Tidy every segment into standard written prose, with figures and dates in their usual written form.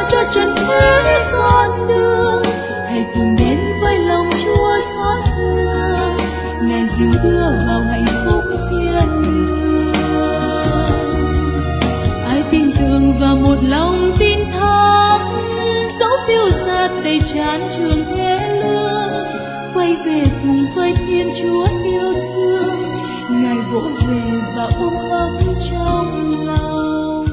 cho trần thế con đường. Hãy cùng đến với lòng Chúa xót xa, ngài dìu đưa vào hạnh phúc thiên đường. Ai tin tưởng vào một lòng tin thác, dẫu phiêu dạt đầy chán trường thế lương, quay về cùng với Thiên Chúa yêu thương, ngài vỗ về và ôm ấp trong lòng.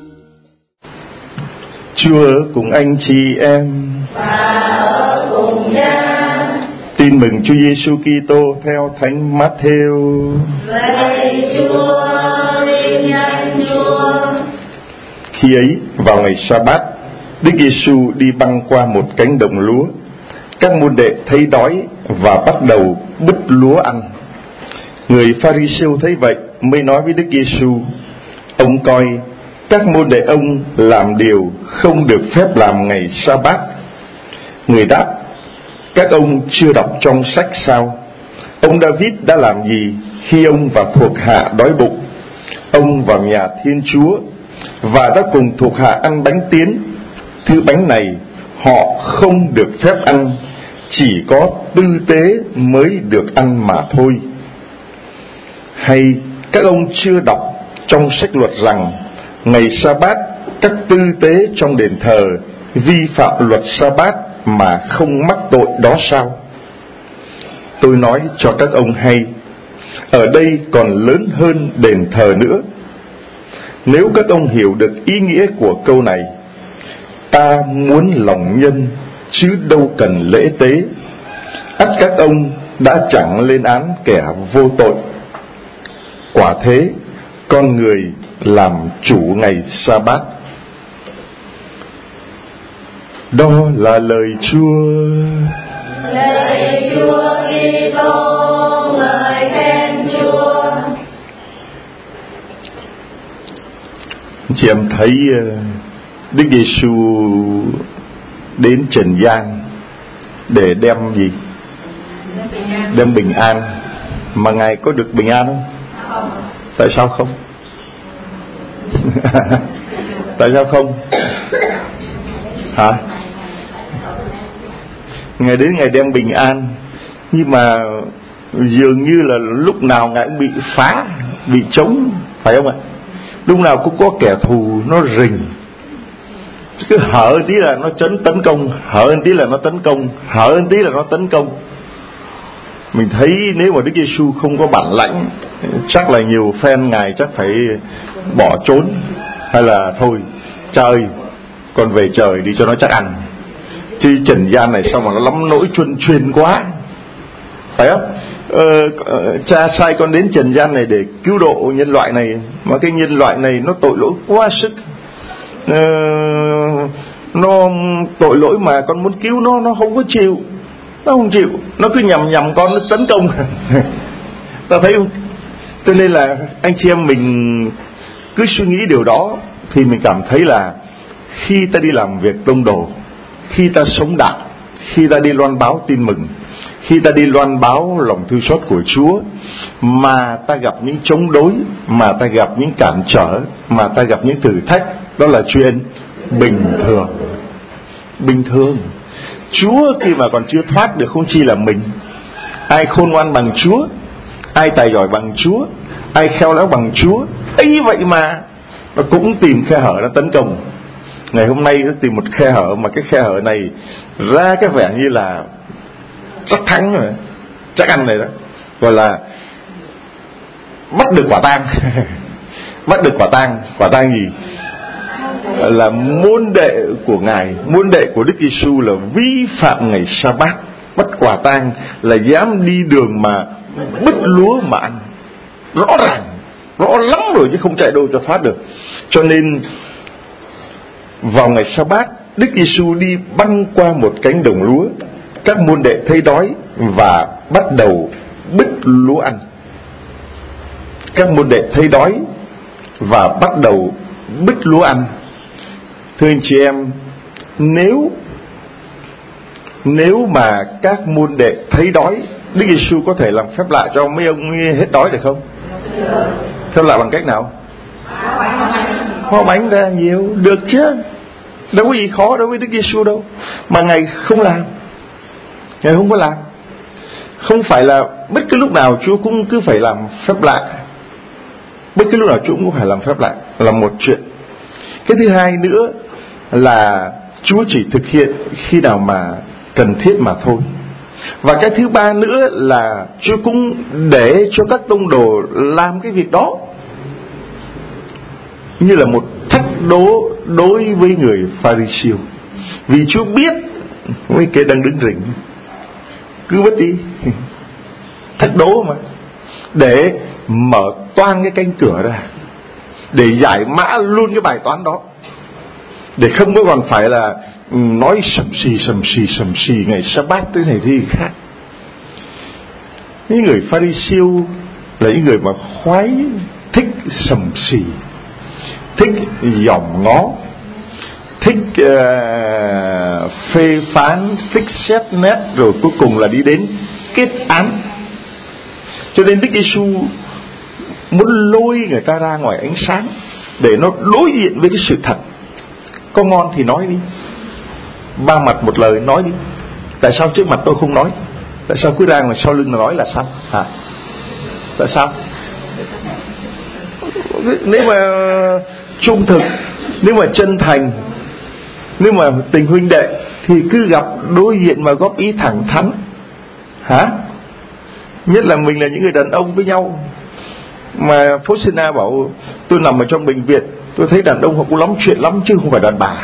Chúa ở cùng anh chị em và ở cùng nhau. Tin mừng Chúa Giêsu Kitô theo Thánh Matthew. Lạy Chúa, vinh danh Chúa. Khi ấy vào ngày Sa-bát, Đức Giêsu đi băng qua một cánh đồng lúa. Các môn đệ thấy đói và bắt đầu bứt lúa ăn. Người Pha-ri-siêu thấy vậy mới nói với Đức Giêsu: ông coi các môn đệ ông làm điều không được phép làm ngày Sa-bát. Người đáp: các ông chưa đọc trong sách sao? Ông David đã làm gì khi ông và thuộc hạ đói bụng? Ông vào nhà Thiên Chúa và đã cùng thuộc hạ ăn bánh tiến. Thứ bánh này họ không được phép ăn, chỉ có tư tế mới được ăn mà thôi. Hay các ông chưa đọc trong sách luật rằng ngày Sa-bát các tư tế trong đền thờ vi phạm luật Sa-bát mà không mắc tội đó sao? Tôi nói cho các ông hay, ở đây còn lớn hơn đền thờ nữa. Nếu các ông hiểu được ý nghĩa của câu này: ta muốn lòng nhân chứ đâu cần lễ tế, ắt các ông đã chẳng lên án kẻ vô tội. Quả thế, con người làm chủ ngày Sa-bát. Đó là lời Chúa. Lạy Chúa Kitô, ngợi khen Chúa. Chị em thấy Đức Giêsu đến trần gian để đem gì? Đem bình an. Mà Ngài có được bình an không? Không. Tại sao không? Tại sao không? Hả? Ngài đến Ngài đem bình an, nhưng mà dường như là lúc nào Ngài cũng bị phá, bị chống, phải không ạ? Lúc nào cũng có kẻ thù nó rình, cứ hở tí là nó tấn công, hở tí là nó tấn công, hở tí là nó tấn công. Mình thấy nếu mà Đức Giêsu không có bản lãnh, chắc là nhiều fan Ngài chắc phải bỏ trốn, hay là thôi cha ơi, con về trời đi cho nó chắc ăn, chứ trần gian này sao mà nó lắm nỗi chuân chuyên quá, phải không? Cha sai con đến trần gian này để cứu độ nhân loại này, mà cái nhân loại này nó tội lỗi quá sức, nó tội lỗi mà con muốn cứu nó không có chịu, nó không chịu, nó cứ nhầm con, nó tấn công. Ta thấy không? Cho nên là anh chị em mình cứ suy nghĩ điều đó thì mình cảm thấy là khi ta đi làm việc tông đồ, khi ta sống đạo, khi ta đi loan báo tin mừng, khi ta đi loan báo lòng thương xót của Chúa, mà ta gặp những chống đối, mà ta gặp những cản trở, mà ta gặp những thử thách, đó là chuyện bình thường. Bình thường. Chúa khi mà còn chưa thoát được không chi là mình. Ai khôn ngoan bằng Chúa, ai tài giỏi bằng Chúa, ai khéo léo bằng Chúa, ấy vậy mà nó cũng tìm khe hở nó tấn công. Ngày hôm nay nó tìm một khe hở, mà cái khe hở này ra cái vẻ như là chắc thắng rồi, chắc ăn này đó, gọi là bắt được quả tang. Bắt được quả tang gì? Là môn đệ của Ngài, môn đệ của Đức Giêsu là vi phạm ngày Sa-bát. Bắt quả tang là dám đi đường mà bứt lúa mà ăn. Rõ ràng, rõ lắm rồi chứ không chạy đâu cho thoát được. Cho nên vào ngày Sa-bát, Đức Giêsu đi băng qua một cánh đồng lúa. Các môn đệ thấy đói và bắt đầu bứt lúa ăn. Các môn đệ thấy đói và bắt đầu bứt lúa ăn. Thưa anh chị em, nếu mà các môn đệ thấy đói, Đức Giêsu có thể làm phép lạ cho mấy ông hết đói được không? Phép lạ bằng cách nào? Hoa bánh ra nhiều, được chứ. Đâu có gì khó đối với Đức Giêsu đâu. Mà Ngài không làm. Ngài không có làm. Không phải là bất cứ lúc nào Chúa cũng cứ phải làm phép lạ. Bất cứ lúc nào Chúa cũng phải làm phép lạ, là một chuyện. Cái thứ hai nữa là Chúa chỉ thực hiện khi nào mà cần thiết mà thôi. Và cái thứ ba nữa là Chúa cũng để cho các tông đồ làm cái việc đó như là một thách đố đối với người Pha-ri-siêu. Vì Chúa biết mấy cái đang đứng rình, cứ vứt đi. Thách đố mà, để mở toang cái cánh cửa ra, để giải mã luôn cái bài toán đó, để không có còn phải là nói sầm xì ngày Sa-bát tới này thì khác. Những người Pha-ri-siêu là những người mà khoái thích sầm xì, thích dòm ngó, thích phê phán, thích xét nét, rồi cuối cùng là đi đến kết án. Cho nên Đức Giêsu muốn lôi người ta ra ngoài ánh sáng để nó đối diện với cái sự thật. Có ngon thì nói đi, ba mặt một lời nói đi. Tại sao trước mặt tôi không nói? Tại sao cứ ra ngoài sau lưng nói là sao? Tại sao? Nếu mà trung thực, nếu mà chân thành, nếu mà tình huynh đệ thì cứ gặp đối diện mà góp ý thẳng thắn. Nhất là mình là những người đàn ông với nhau. Mà Faustina bảo tôi nằm ở trong bệnh viện, tôi thấy đàn ông họ cũng lắm chuyện lắm chứ không phải đàn bà.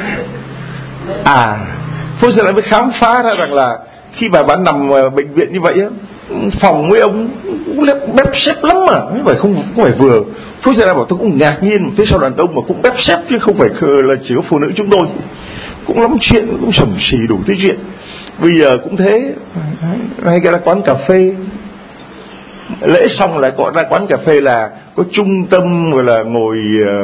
Faustina mới khám phá ra rằng là khi bà nằm ở bệnh viện như vậy á, phòng với ông bếp xếp lắm mà, không phải vừa. Faustina bảo tôi cũng ngạc nhiên, thế sao đàn ông mà cũng bếp xếp chứ không phải là chỉ có phụ nữ chúng tôi, cũng lắm chuyện, cũng sầm xì đủ thứ chuyện. Bây giờ cũng thế, hay cái là quán cà phê, lễ xong lại gọi ra quán cà phê là có trung tâm gọi là ngồi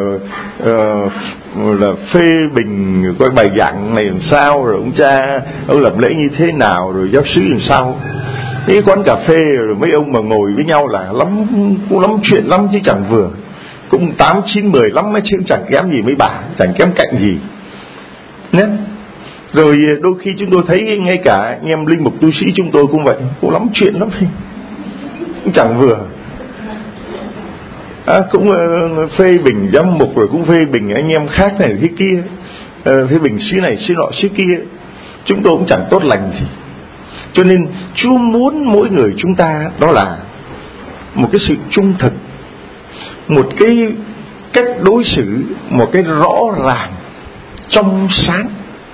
là phê bình coi bài giảng này làm sao, rồi ông cha ông làm lễ như thế nào, rồi giáo sứ làm sao. Cái quán cà phê rồi mấy ông mà ngồi với nhau là cũng lắm chuyện lắm chứ chẳng vừa, cũng 8, 9, 10 lắm chứ chẳng kém gì mấy bà, chẳng kém cạnh gì nhé. Rồi đôi khi chúng tôi thấy ngay cả anh em linh mục tu sĩ chúng tôi cũng vậy, cũng lắm chuyện lắm, cũng chẳng vừa. Cũng phê bình giám mục, rồi cũng phê bình anh em khác này thế kia, phê bình xứ này xứ nọ xứ kia. Chúng tôi cũng chẳng tốt lành gì. Cho nên Chúa muốn mỗi người chúng ta đó là một cái sự trung thực, một cái cách đối xử, một cái rõ ràng, trong sáng.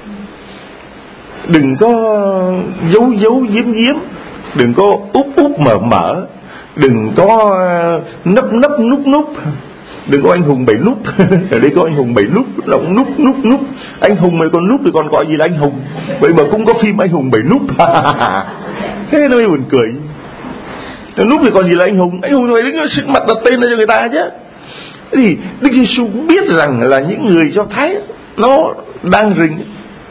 Đừng có giấu giếm, đừng có úp mở, đừng có núp, đừng có anh hùng 7 núp. Ở đây có anh hùng 7 núp, là ông núp. Anh hùng này còn núp thì còn gọi gì là anh hùng? Vậy mà cũng có phim anh hùng 7 núp. Thế nó mới buồn cười. Núp thì còn gì là anh hùng? Anh hùng phải đứng ở mặt đặt tên ra cho người ta chứ. Thì Đức Giêsu cũng biết rằng là những người Do Thái nó đang rình.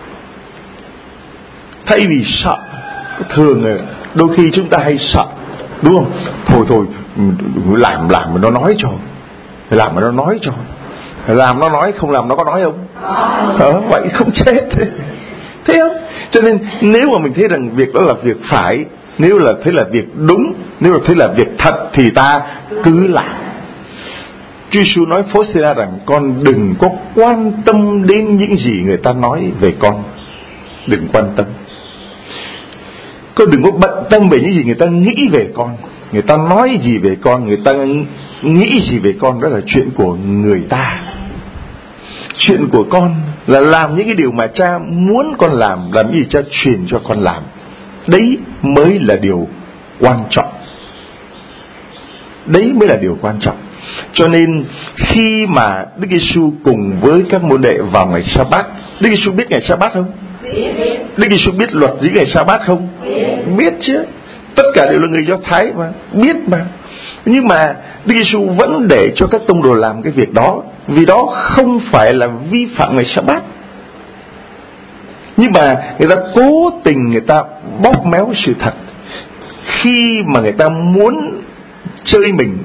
Thay vì sợ, thường đôi khi chúng ta hay sợ, đúng không? Thôi làm mà nó nói cho, làm mà nó nói cho, làm nó nói, không làm nó có nói không? Vậy không chết, thấy không? Cho nên nếu mà mình thấy rằng việc đó là việc phải, nếu là thấy là việc đúng, nếu là thấy là việc thật thì ta cứ làm. Chúa Giêsu nói Faustina rằng con đừng có quan tâm đến những gì người ta nói về con, đừng quan tâm. Con đừng có bận tâm về những gì người ta nghĩ về con, người ta nói gì về con, người ta nghĩ gì về con, đó là chuyện của người ta. Chuyện của con là làm những cái điều mà cha muốn con làm gì cha truyền cho con làm. Đấy mới là điều quan trọng. Đấy mới là điều quan trọng. Cho nên khi mà Đức Giêsu cùng với các môn đệ vào ngày Sa-bát, Đức Giêsu biết ngày Sa-bát không? Đức Giêsu biết luật giữ ngày Sa-bát không? Biết chứ. Tất cả đều là người Do Thái mà, biết mà. Nhưng mà Đức Giêsu vẫn để cho các tông đồ làm cái việc đó, vì đó không phải là vi phạm ngày Sa-bát. Nhưng mà người ta cố tình, người ta bóp méo sự thật. Khi mà người ta muốn chơi mình,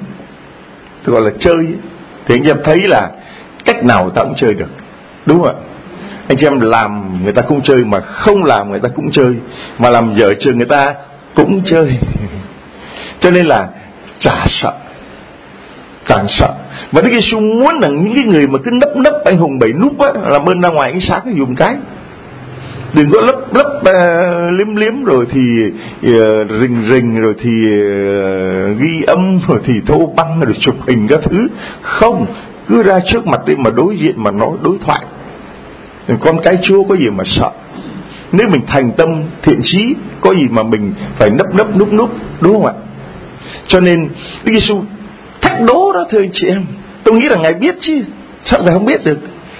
gọi là chơi, thì anh em thấy là cách nào ta cũng chơi được, đúng không ạ? Anh chị em làm người ta cũng chơi, mà không làm người ta cũng chơi, mà làm dở trường người ta cũng chơi. Cho nên là chả sợ, càng sợ. Và Đức Giêsu muốn là những cái người mà cứ nấp anh hùng bảy núp á, làm ơn ra ngoài ánh sáng dùng cái, đừng có lấp liếm rồi thì rình rồi thì ghi âm rồi thì thô băng rồi chụp hình các thứ. Không, cứ ra trước mặt đi mà đối diện mà nói đối thoại. Con cái Chúa có gì mà sợ? Nếu mình thành tâm thiện chí, có gì mà mình phải nấp núp, đúng không ạ? Cho nên Đức Giêsu thách đố đó thưa anh chị em. Tôi nghĩ là Ngài biết chứ, sao Ngài không biết được?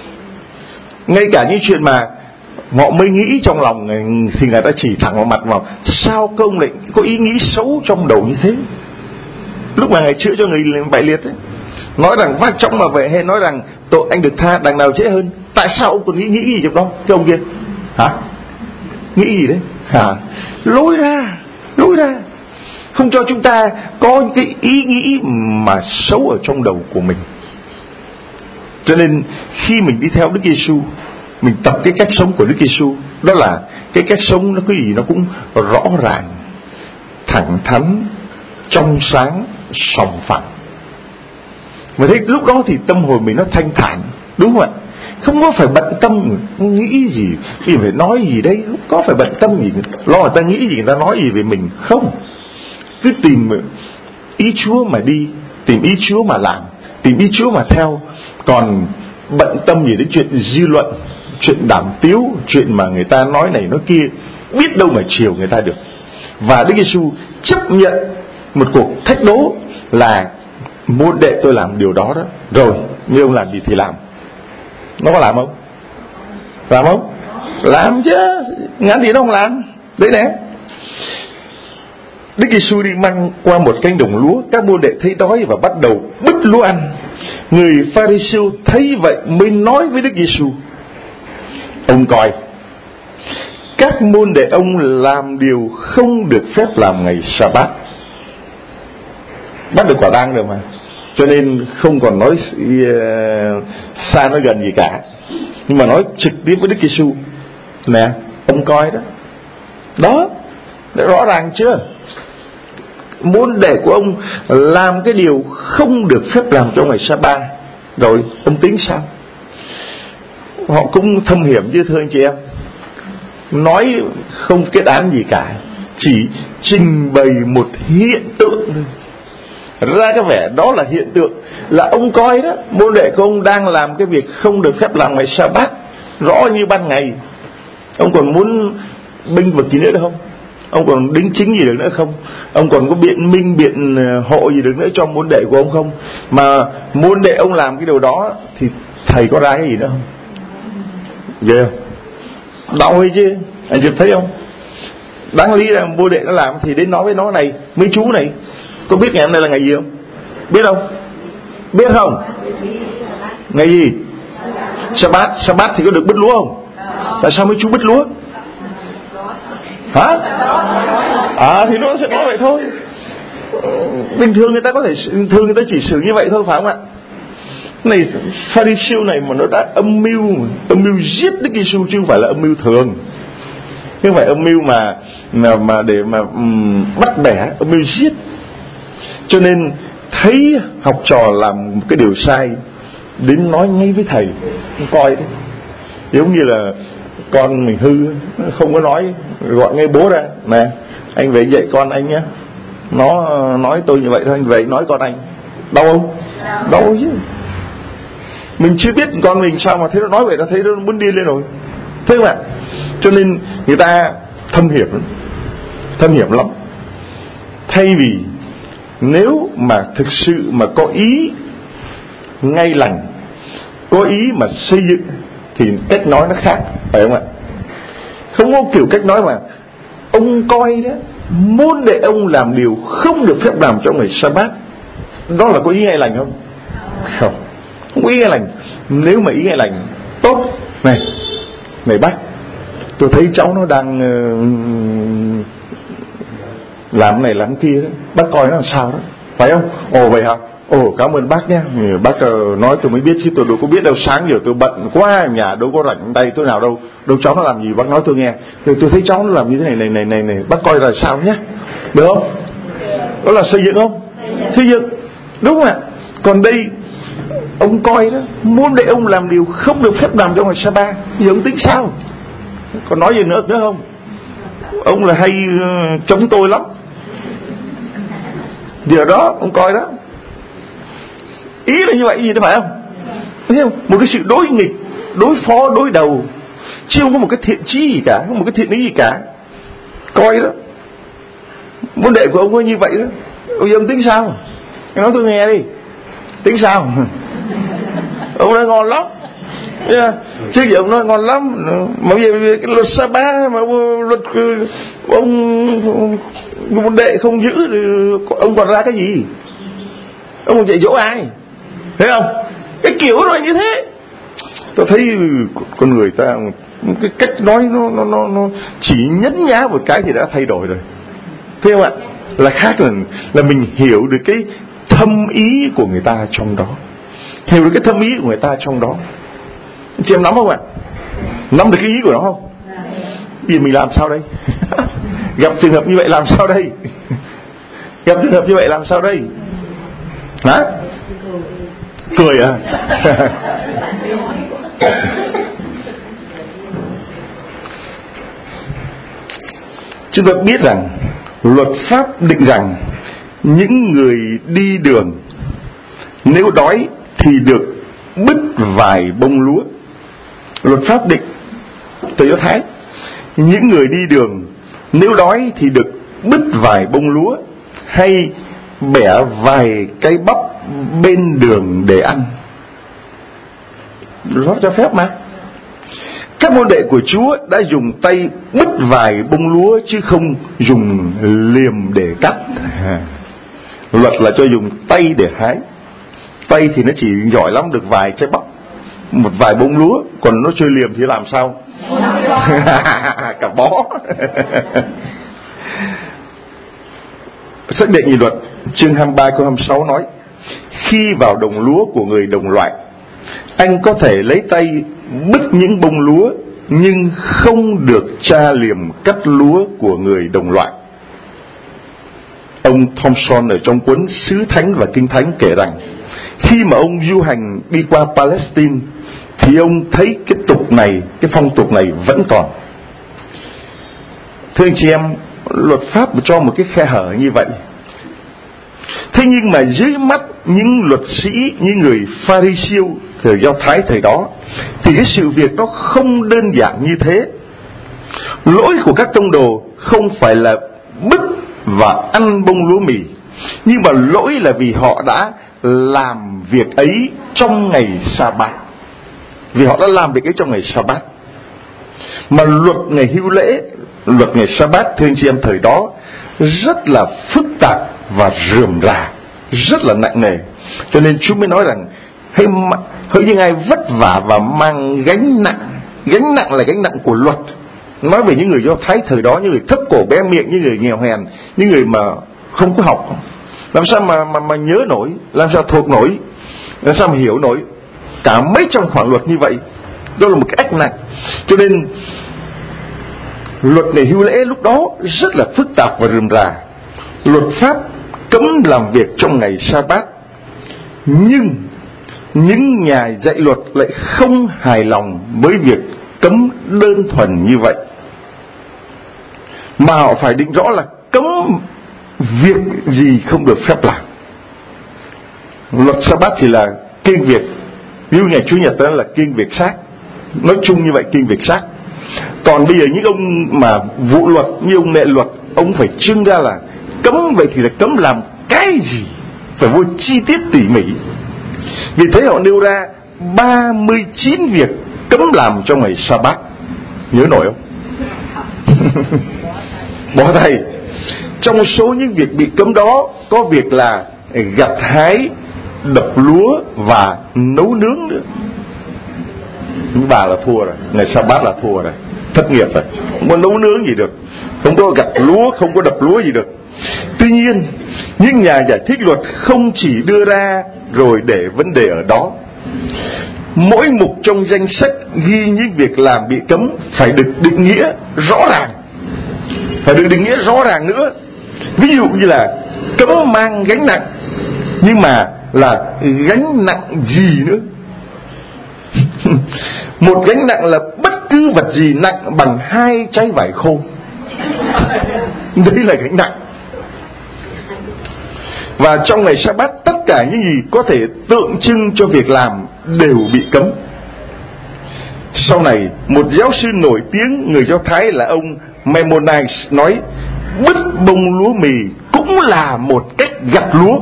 Ngay cả những chuyện mà họ mới nghĩ trong lòng thì Ngài đã chỉ thẳng vào mặt vào. Sao công lại có ý nghĩ xấu trong đầu như thế? Lúc mà Ngài chữa cho người bại liệt ấy, nói rằng vác chóng mà về, hay nói rằng tội anh được tha đằng nào dễ hơn. Tại sao ông còn nghĩ gì trong đó? Cái ông kia hả? Nghĩ gì đấy hả? Lối ra, không cho chúng ta có cái ý nghĩ mà xấu ở trong đầu của mình. Cho nên khi mình đi theo Đức Giêsu, mình tập cái cách sống của Đức Giêsu, đó là cái cách sống nó cái gì nó cũng rõ ràng, thẳng thắn, trong sáng, sòng phẳng. Mà thấy lúc đó thì tâm hồn mình nó thanh thản, đúng không ạ? Không có phải bận tâm nghĩ gì, thì phải nói gì đây, không có phải bận tâm gì, lo người ta nghĩ gì, người ta nói gì về mình. Không, cứ tìm ý Chúa mà đi, tìm ý Chúa mà làm, tìm ý Chúa mà theo. Còn bận tâm gì đến chuyện dư luận, chuyện đàm tiếu, chuyện mà người ta nói này nói kia, biết đâu mà chiều người ta được. Và Đức Giêsu chấp nhận một cuộc thách đố là môn đệ tôi làm điều đó đó, rồi nếu ông làm gì thì làm. Nó có làm không? Làm không? Làm chứ, ngắn gì nó không làm. Đấy nè, Đức Giêsu đi mang qua một cánh đồng lúa, các môn đệ thấy đói và bắt đầu bứt lúa ăn. Người Pha-ri-siêu thấy vậy mới nói với Đức Giêsu: ông coi, các môn đệ ông làm điều không được phép làm ngày Sa-bát. Bắt được quả tang rồi mà, cho nên không còn nói xa nói gần gì cả, nhưng mà nói trực tiếp với Đức Giêsu: nè, ông coi đó, đó, rõ ràng chưa? Môn đệ của ông làm cái điều không được phép làm trong ngày Sa-ba, rồi ông tính sao? Họ cũng thâm hiểm chứ thưa anh chị em, nói không kết án gì cả, chỉ trình bày một hiện tượng thôi, ra cái vẻ đó là hiện tượng, là ông coi đó, môn đệ của ông đang làm cái việc không được phép làm ngày Sa-bát, rõ như ban ngày. Ông còn muốn binh vực gì nữa được không? Ông còn đính chính gì được nữa không? Ông còn có biện minh, biện hộ gì được nữa cho môn đệ của ông không? Mà môn đệ ông làm cái điều đó thì thầy có ra cái gì nữa không? Ghê không? Đau hay chứ? Anh chị thấy không? Đáng lý là môn đệ nó làm thì đến nói với nó này: mấy chú này, có biết ngày hôm nay là ngày gì không? Biết không? Biết không? Ngày gì? Sa-bát. Sa-bát thì có được bứt lúa không? Tại sao mấy chú bứt lúa? Hả? Thì nó sẽ nói vậy thôi. Bình thường người ta có thể, thường người ta chỉ xử như vậy thôi, phải không ạ? Này, Pha-ri-siêu này mà nó đã âm mưu giết Đức Giêsu, chứ không phải là âm mưu thường, chứ không phải âm mưu mà để mà bắt bẻ, âm mưu giết. Cho nên thấy học trò làm cái điều sai, đến nói ngay với thầy, coi đấy. Giống như là con mình hư, không có nói, gọi ngay bố ra: nè, anh về dạy con anh nhé. Nó nói tôi như vậy thôi, anh về nói con anh. Đau không? Đau chứ. Mình chưa biết con mình sao mà thấy nó nói vậy, nó thấy nó muốn điên lên rồi, thấy không ạ? Cho nên người ta thâm hiểm lắm. Thay vì nếu mà thực sự mà có ý ngay lành, có ý mà xây dựng, thì cách nói nó khác, phải không ạ? Không có kiểu cách nói mà ông coi đó, môn đệ ông làm điều không được phép làm trong ngày Sa-bát, đó là có ý ngay lành không? Không có ý ngay lành. Nếu mà ý ngay lành tốt, này bác, tôi thấy cháu nó đang làm này làm kia đó, bác coi nó làm sao đó, phải không? Ồ vậy hả? Ồ cảm ơn bác nhé, bác nói tôi mới biết chứ tôi đâu có biết đâu, sáng giờ tôi bận quá, nhà đâu có rảnh tay tôi nào đâu cháu nó làm gì bác nói tôi nghe, rồi tôi thấy cháu nó làm như thế này, bác coi là sao nhé, được không? Đó là xây dựng không? Xây dựng, đúng không ạ? Còn đây ông coi đó, muốn để ông làm điều không được phép làm trong ngày Sa-ba, giờ ông tính sao? Còn nói gì nữa không? Ông là hay chống tôi lắm. Giờ đó ông coi đó, ý là như vậy gì đó phải không? Thấy không? Một cái sự đối nghịch, đối phó, đối đầu, chứ không có một cái thiện chí gì cả, không có một cái thiện ý gì cả. Coi đó, môn đệ của ông có như vậy đó. Bây giờ ông tính sao? Nói tôi nghe đi, tính sao? Ông nói ngon lắm, yeah. Chứ giờ ông nói ngon lắm, mà bây giờ cái luật Sa-ba mà luật ông môn đệ không giữ thì ông còn ra cái gì? Ông còn dạy dỗ ai? Thấy không? Cái kiểu nó như thế. Tôi thấy con người ta cái cách nói nó chỉ nhấn nhá một cái thì đã thay đổi rồi. Thấy không ạ? Là khác là mình hiểu được cái thâm ý của người ta trong đó. Hiểu được cái thâm ý của người ta trong đó. Chị em nắm không ạ? Nắm được cái ý của nó không? Bây giờ mình làm sao đây? Gặp trường hợp như vậy làm sao đây? Gặp trường hợp như vậy làm sao đây? Hả? Cười à? Chúng ta biết rằng luật pháp định rằng những người đi đường nếu đói thì được bứt vài bông lúa. Luật pháp định từ Do Thái, những người đi đường nếu đói thì được bứt vài bông lúa hay bẻ vài cái bắp bên đường để ăn. Nó cho phép mà. Các môn đệ của Chúa đã dùng tay bứt vài bông lúa chứ không dùng liềm để cắt. Luật là cho dùng tay để hái. Tay thì nó chỉ giỏi lắm được vài trái bắp, một vài bông lúa, còn nó chơi liềm thì làm sao? Cả bó. Sách Đệ Nhị Luật chương 23 câu 26 nói: khi vào đồng lúa của người đồng loại, anh có thể lấy tay bứt những bông lúa, nhưng không được tra liềm cắt lúa của người đồng loại. Ông Thompson ở trong cuốn Sứ Thánh và Kinh Thánh kể rằng khi mà ông du hành đi qua Palestine thì ông thấy cái tục này, cái phong tục này vẫn còn. Thưa anh chị em, luật pháp cho một cái khe hở như vậy. Thế nhưng mà dưới mắt những luật sĩ, những người Pha-ri-siêu thời Do Thái thời đó, thì cái sự việc nó không đơn giản như thế. Lỗi của các tông đồ không phải là bứt và ăn bông lúa mì, nhưng mà lỗi là vì họ đã làm việc ấy trong ngày Sa-bát. Vì họ đã làm việc ấy trong ngày Sa-bát. Mà luật ngày hưu lễ, luật ngày Sa-bát, thưa anh chị em, thời đó rất là phức tạp và rườm rà, rất là nặng nề. Cho nên Chúa mới nói rằng hỡi những ai vất vả và mang gánh nặng. Gánh nặng là gánh nặng của luật. Nói về những người Do Thái thời đó, những người thấp cổ bé miệng, những người nghèo hèn, những người mà không có học, làm sao mà nhớ nổi, làm sao thuộc nổi, làm sao mà hiểu nổi cả mấy trăm khoản luật như vậy. Đó là một cái ách nặng. Cho nên luật ngày hưu lễ lúc đó rất là phức tạp và rườm rà. Luật pháp cấm làm việc trong ngày Sa-bát, nhưng những nhà dạy luật lại không hài lòng với việc cấm đơn thuần như vậy, mà họ phải định rõ là cấm việc gì không được phép làm. Luật Sa-bát chỉ là kiêng việc, ví dụ ngày Chủ nhật đó là kiêng việc xác, nói chung như vậy, kiêng việc xác. Còn bây giờ những ông mà vụ luật như ông Nệ luật, ông phải trưng ra là cấm vậy thì là cấm làm cái gì, phải vô chi tiết tỉ mỉ. Vì thế họ nêu ra 39 việc cấm làm trong ngày Sa-bát. Nhớ nổi không? Bỏ thầy. Trong số những việc bị cấm đó có việc là gặt hái, đập lúa và nấu nướng nữa. Bà là thua rồi, ngày Sa-bát là thua rồi, thất nghiệp rồi, không có nấu nướng gì được, không có gặt lúa, không có đập lúa gì được. Tuy nhiên, những nhà giải thích luật không chỉ đưa ra rồi để vấn đề ở đó. Mỗi mục trong danh sách ghi những việc làm bị cấm phải được định nghĩa rõ ràng, phải được định nghĩa rõ ràng nữa. Ví dụ như là cấm mang gánh nặng, nhưng mà là gánh nặng gì nữa? Một gánh nặng là bất cứ vật gì nặng bằng 2 trái vải khô. Đấy là gánh nặng. Và trong ngày Sa-bát, tất cả những gì có thể tượng trưng cho việc làm đều bị cấm. Sau này, một giáo sư nổi tiếng người Do Thái là ông Maimonides nói bứt bông lúa mì cũng là một cách gặt lúa.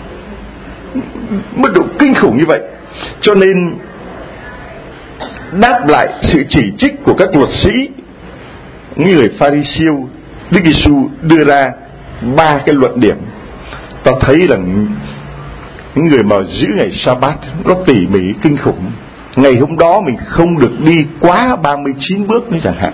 Mức độ kinh khủng như vậy. Cho nên đáp lại sự chỉ trích của các luật sĩ, những người Pha-ri-siêu, Đức Giêsu đưa ra 3 cái luận điểm. Ta thấy là những người mà giữ ngày Sa-bát nó tỉ mỉ kinh khủng. Ngày hôm đó mình không được đi quá 39 bước nữa chẳng hạn.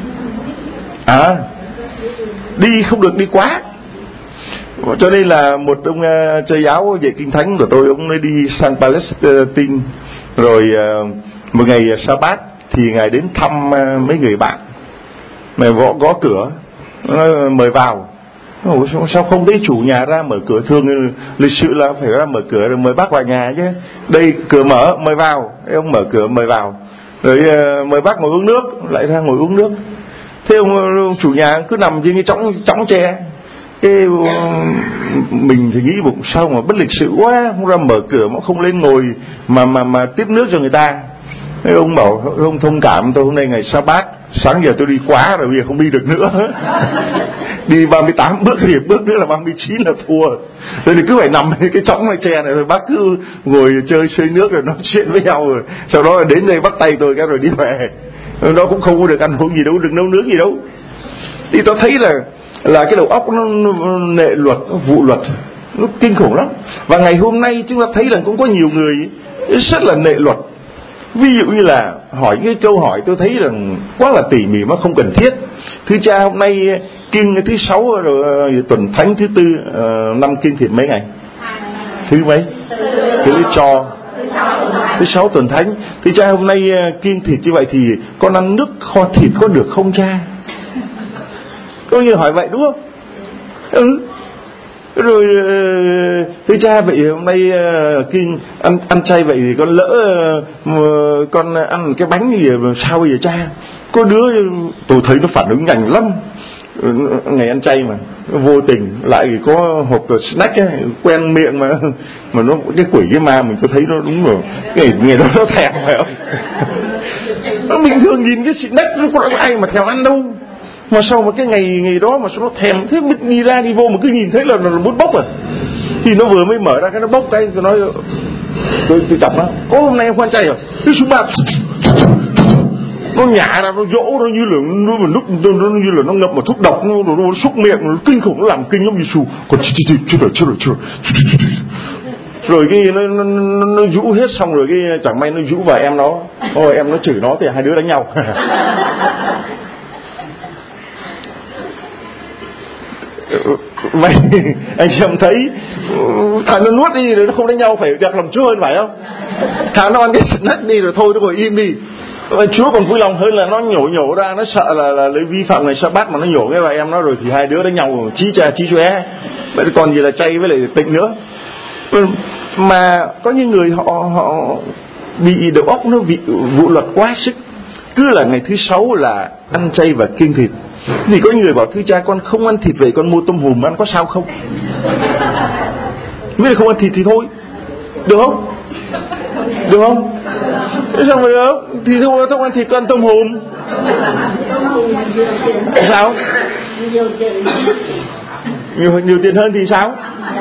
Đi không được đi quá. Cho nên là một ông chơi giáo về kinh thánh của tôi, ông ấy đi sang Palestine, rồi một ngày Sa-bát thì ngài đến thăm mấy người bạn, mà gõ cửa mời vào. Sao không thấy chủ nhà ra mở cửa? Thường lịch sự là phải ra mở cửa rồi mời bác vào nhà chứ. Đây cửa mở, mời vào. Ông mở cửa mời vào, rồi mời bác ngồi uống nước, lại ra ngồi uống nước. Thế ông chủ nhà cứ nằm trên cái chõng tre. Cái mình thì nghĩ bụng sao mà bất lịch sự quá, không ra mở cửa mà không lên ngồi mà tiếp nước cho người ta. Thế ông bảo ông thông cảm tôi, hôm nay ngày Sa-bát, sáng giờ tôi đi quá rồi, bây giờ không đi được nữa. Đi 38 bước thì bước nữa là 39 là thua. Rồi thì cứ phải nằm cái chõng này tre này, rồi bác cứ ngồi chơi xơi nước rồi nói chuyện với nhau, rồi sau đó là đến đây bắt tay tôi cái rồi đi về. Nó cũng không có được ăn uống gì đâu, được nấu nướng gì đâu. Thì tôi thấy là cái đầu óc nó nệ luật, nó vụ luật, nó kinh khủng lắm. Và ngày hôm nay chúng ta thấy là cũng có nhiều người rất là nệ luật. Ví dụ như là hỏi những cái câu hỏi tôi thấy rằng quá là tỉ mỉ mà không cần thiết. Thưa cha, hôm nay kinh thứ 6 rồi tuần thánh thứ 4, năm kinh thiệt mấy ngày? Thứ mấy? Thứ cho thứ 6 tuần thánh. Thưa cha, hôm nay kinh thịt như vậy thì con ăn nước kho thịt có được không cha? Có như hỏi vậy đúng không? Rồi thưa cha, vậy hôm nay kinh ăn chay vậy thì con lỡ con ăn cái bánh gì sao bây giờ cha? Có đứa tôi thấy nó phản ứng nhanh lắm. Ngày ăn chay mà vô tình lại có hộp snack ấy, quen miệng mà nó cái quỷ cái ma mình có thấy nó đúng rồi. Cái ngày đó nó thèm phải không? Nó bình thường nhìn cái snack nó có ai mà thèm ăn đâu. Mà sao mà cái ngày đó mà sao nó thèm thế, đi ra đi vô mà cứ nhìn thấy là muốn bốc à. Thì nó vừa mới mở ra cái nó bốc cái tôi nói tôi chọc nó, có hôm nay em khoan chay rồi, cái số 3 nó nhả ra, nó dỗ, nó như là nó như là nó ngập một thuốc độc, nó xúc miệng, nó kinh khủng, nó làm kinh lắm. Giêsu còn chưa rồi cái nó rũ hết xong rồi cái chẳng may nó rũ vào em nó, ôi em nó chửi nó thì hai đứa đánh nhau. Vậy anh chị em thấy thà nó nuốt đi rồi nó không đánh nhau phải đẹp lòng Chúa hơn phải không? Thà nó ăn cái snack đi rồi thôi nó ngồi im đi. Chúa còn vui lòng hơn là nó nhổ ra, nó sợ là lấy vi phạm ngày Sa-bát mà nó nhổ cái vào em nó rồi thì hai đứa đánh nhau chí cha chí chóe. Vậy còn gì là chay với lại tịnh nữa. Mà có những người họ bị đầu óc nó bị vụ luật quá sức. Cứ là ngày thứ 6 là ăn chay và kiêng thịt. Thì có người bảo thưa cha con không ăn thịt vậy con mua tôm hùm ăn có sao không? Nếu không ăn thịt thì thôi, được không? Được không? Thế sao mà được? Thì thôi không ăn thịt con tôm hùm. Sao? Nhiều tiền hơn thì sao?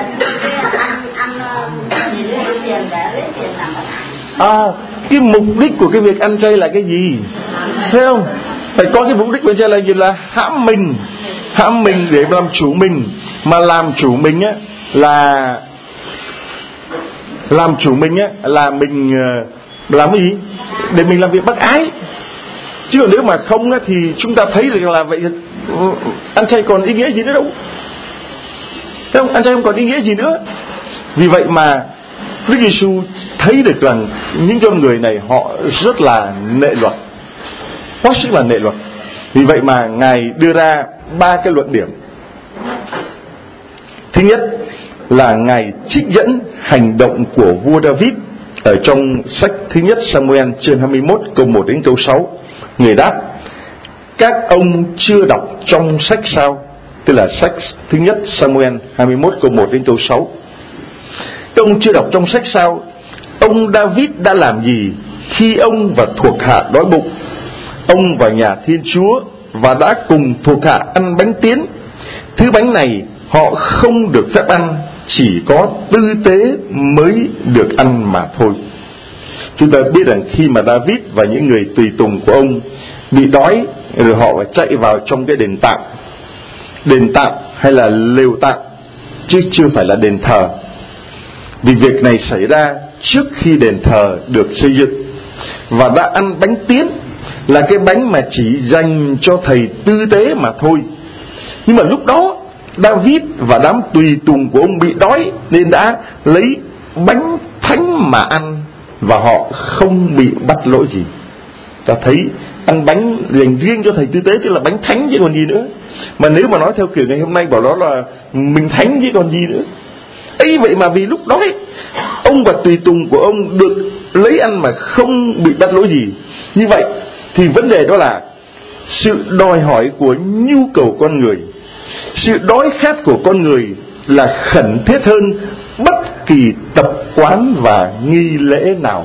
Cái mục đích của cái việc ăn chay là cái gì? Thấy không? Phải có cái mục đích bên trên là gì? Là hãm mình để làm chủ mình. Mà làm chủ mình á là mình làm cái gì? Để mình làm việc bác ái. Chứ còn nếu mà không á thì chúng ta thấy được là vậy, ăn chay còn ý nghĩa gì nữa đâu. Không, ăn chay không còn ý nghĩa gì nữa. Vì vậy mà Đức Giêsu thấy được rằng những con người này họ rất là nệ luật, quá sức là nệ luật. Vì vậy mà Ngài đưa ra 3 cái luận điểm. Thứ nhất là Ngài trích dẫn hành động của vua David ở trong sách thứ nhất Samuel chương 21 câu 1 đến câu 6. Người đáp: các ông chưa đọc trong sách sao? Tức là sách thứ nhất Samuel 21 câu 1 đến câu 6. Các ông chưa đọc trong sách sao? Ông David đã làm gì khi ông và thuộc hạ đói bụng? Ông và nhà Thiên Chúa và đã cùng thuộc hạ ăn bánh tiến. Thứ bánh này họ không được phép ăn, chỉ có tư tế mới được ăn mà thôi. Chúng ta biết rằng khi mà David và những người tùy tùng của ông bị đói, rồi họ phải chạy vào trong cái đền tạm hay là lều tạm, chứ chưa phải là đền thờ. Vì việc này xảy ra trước khi đền thờ được xây dựng, và đã ăn bánh tiến, là cái bánh mà chỉ dành cho thầy tư tế mà thôi. Nhưng mà lúc đó David và đám tùy tùng của ông bị đói, nên đã lấy bánh thánh mà ăn, và họ không bị bắt lỗi gì. Ta thấy ăn bánh dành riêng cho thầy tư tế tức là bánh thánh chứ còn gì nữa. Mà nếu mà nói theo kiểu ngày hôm nay bảo đó là mình thánh chứ còn gì nữa. Ấy vậy mà vì lúc đó ông và tùy tùng của ông được lấy ăn mà không bị bắt lỗi gì. Như vậy thì vấn đề đó là sự đòi hỏi của nhu cầu con người, sự đói khát của con người là khẩn thiết hơn bất kỳ tập quán và nghi lễ nào.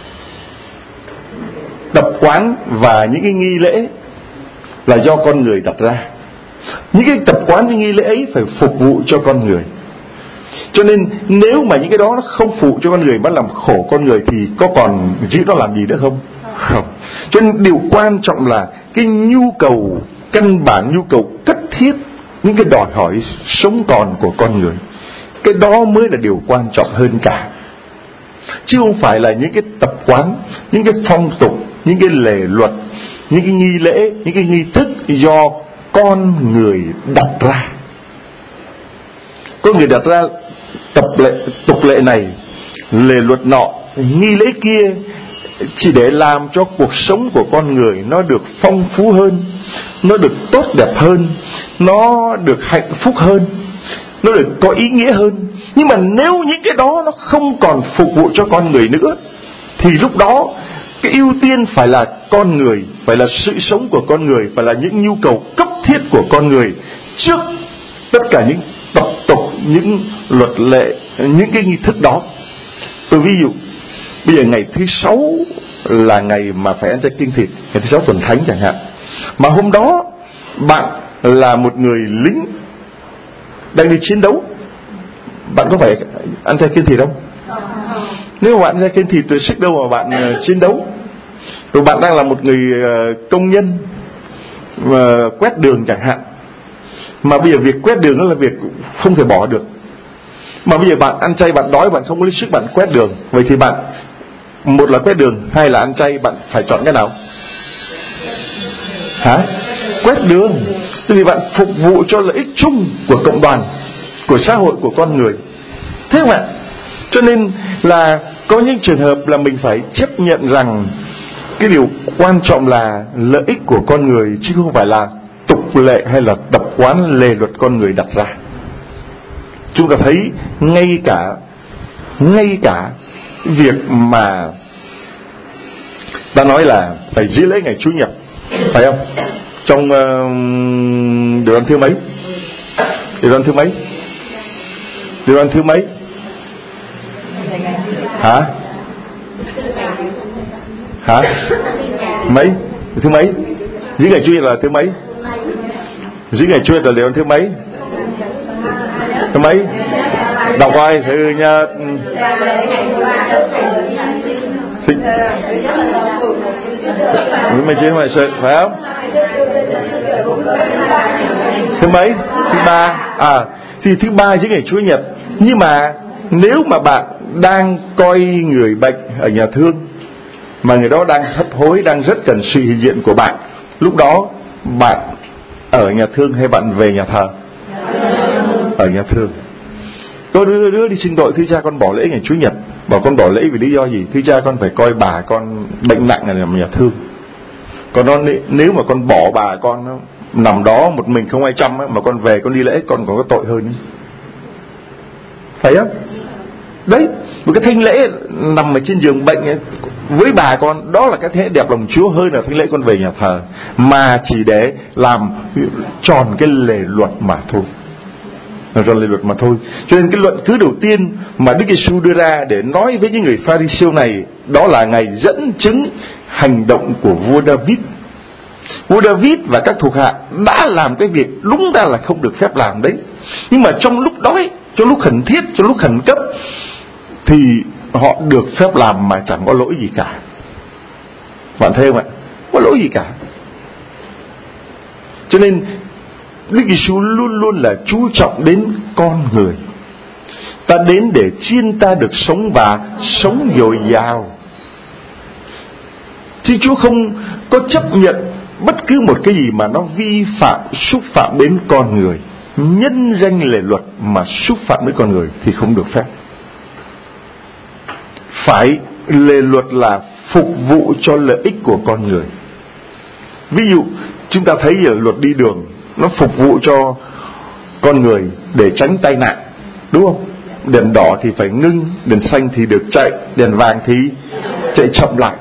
Tập quán và những cái nghi lễ là do con người đặt ra. Những cái tập quán và nghi lễ ấy phải phục vụ cho con người. Cho nên nếu mà những cái đó nó không phụ cho con người mà làm khổ con người thì có còn giữ nó làm gì nữa không? Không. Cho nên điều quan trọng là cái nhu cầu căn bản, nhu cầu cấp thiết, những cái đòi hỏi sống còn của con người, cái đó mới là điều quan trọng hơn cả. Chứ không phải là những cái tập quán, những cái phong tục, những cái lề luật, những cái nghi lễ, những cái nghi thức do con người đặt ra. Con người đặt ra tục lệ này, lề luật nọ, nghi lễ kia, chỉ để làm cho cuộc sống của con người nó được phong phú hơn, nó được tốt đẹp hơn, nó được hạnh phúc hơn, nó được có ý nghĩa hơn. Nhưng mà nếu những cái đó nó không còn phục vụ cho con người nữa, thì lúc đó cái ưu tiên phải là con người, phải là sự sống của con người, phải là những nhu cầu cấp thiết của con người trước tất cả những tập tục, những luật lệ, những cái nghi thức đó. Tôi ví dụ bây giờ ngày thứ 6 là ngày mà phải ăn chay kiêng thịt, ngày thứ 6 tuần thánh chẳng hạn, mà hôm đó bạn là một người lính đang đi chiến đấu, bạn có phải ăn chay kiêng thịt không? Nếu mà bạn ăn chay kiêng thịt rồi sức đâu mà bạn chiến đấu. Rồi bạn đang là một người công nhân quét đường chẳng hạn, mà bây giờ việc quét đường đó là việc không thể bỏ được. Mà bây giờ bạn ăn chay, bạn đói, bạn không có sức bạn quét đường, vậy thì bạn một là quét đường, hai là ăn chay, bạn phải chọn cái nào? Quét đường. Vì bạn phục vụ cho lợi ích chung của cộng đoàn, của xã hội, của con người. Thế không ạ? Cho nên là có những trường hợp là mình phải chấp nhận rằng cái điều quan trọng là lợi ích của con người, chứ không phải là tục lệ hay là tập quán lề luật con người đặt ra. Chúng ta thấy ngay cả việc mà ta nói là phải giữ lễ ngày Chủ nhật, phải không? Trong điều răn thứ mấy? Điều răn thứ mấy? Điều răn thứ mấy? Mấy? Thứ mấy? Giữ ngày Chủ nhật là thứ mấy? Giữ ngày Chủ nhật là điều răn thứ mấy? Thứ mấy? Đọc coi thứ nhật. Mấy chứ mày sợ phải không? Thứ mấy? Thứ 3. Thì thứ 3 chứ ngày Chủ nhật. Nhưng mà nếu mà bạn đang coi người bệnh ở nhà thương, mà người đó đang hấp hối, đang rất cần sự hiện diện của bạn, lúc đó bạn ở nhà thương hay bạn về nhà thờ? Ở nhà thương. Có đứa đi xin tội: thưa cha, con bỏ lễ ngày Chủ nhật. Bảo: con bỏ lễ vì lý do gì? Thưa cha, con phải coi bà con bệnh nặng này làm nhà thương. Còn nó, nếu mà con bỏ bà con nó nằm đó một mình không ai chăm mà con về con đi lễ, con còn có tội hơn nữa. Phải không? Đấy, một cái thánh lễ nằm ở trên giường bệnh ấy, với bà con, đó là cái thế đẹp lòng Chúa hơn là thánh lễ con về nhà thờ, mà chỉ để làm tròn cái lề luật mà thôi. Tròn lề luật mà thôi. Cho nên cái luận cứ đầu tiên mà Đức Giêsu đưa ra để nói với những người Pha-ri-siêu này, đó là Ngài dẫn chứng hành động của vua David. Vua David và các thuộc hạ đã làm cái việc đúng ra là không được phép làm đấy, nhưng mà trong lúc đói, trong lúc khẩn thiết, trong lúc khẩn cấp thì họ được phép làm mà chẳng có lỗi gì cả. Bạn thấy không ạ? Có lỗi gì cả. Cho nên Đức Giêsu luôn luôn là chú trọng đến con người. Ta đến để chiên ta được sống và sống dồi dào. Chứ Chúa không có chấp nhận bất cứ một cái gì mà nó vi phạm, xúc phạm đến con người, nhân danh lề luật mà xúc phạm đến con người thì không được phép. Phải lề luật là phục vụ cho lợi ích của con người. Ví dụ chúng ta thấy ở luật đi đường, nó phục vụ cho con người để tránh tai nạn, đúng không? Đèn đỏ thì phải ngưng, đèn xanh thì được chạy, đèn vàng thì chạy chậm lại.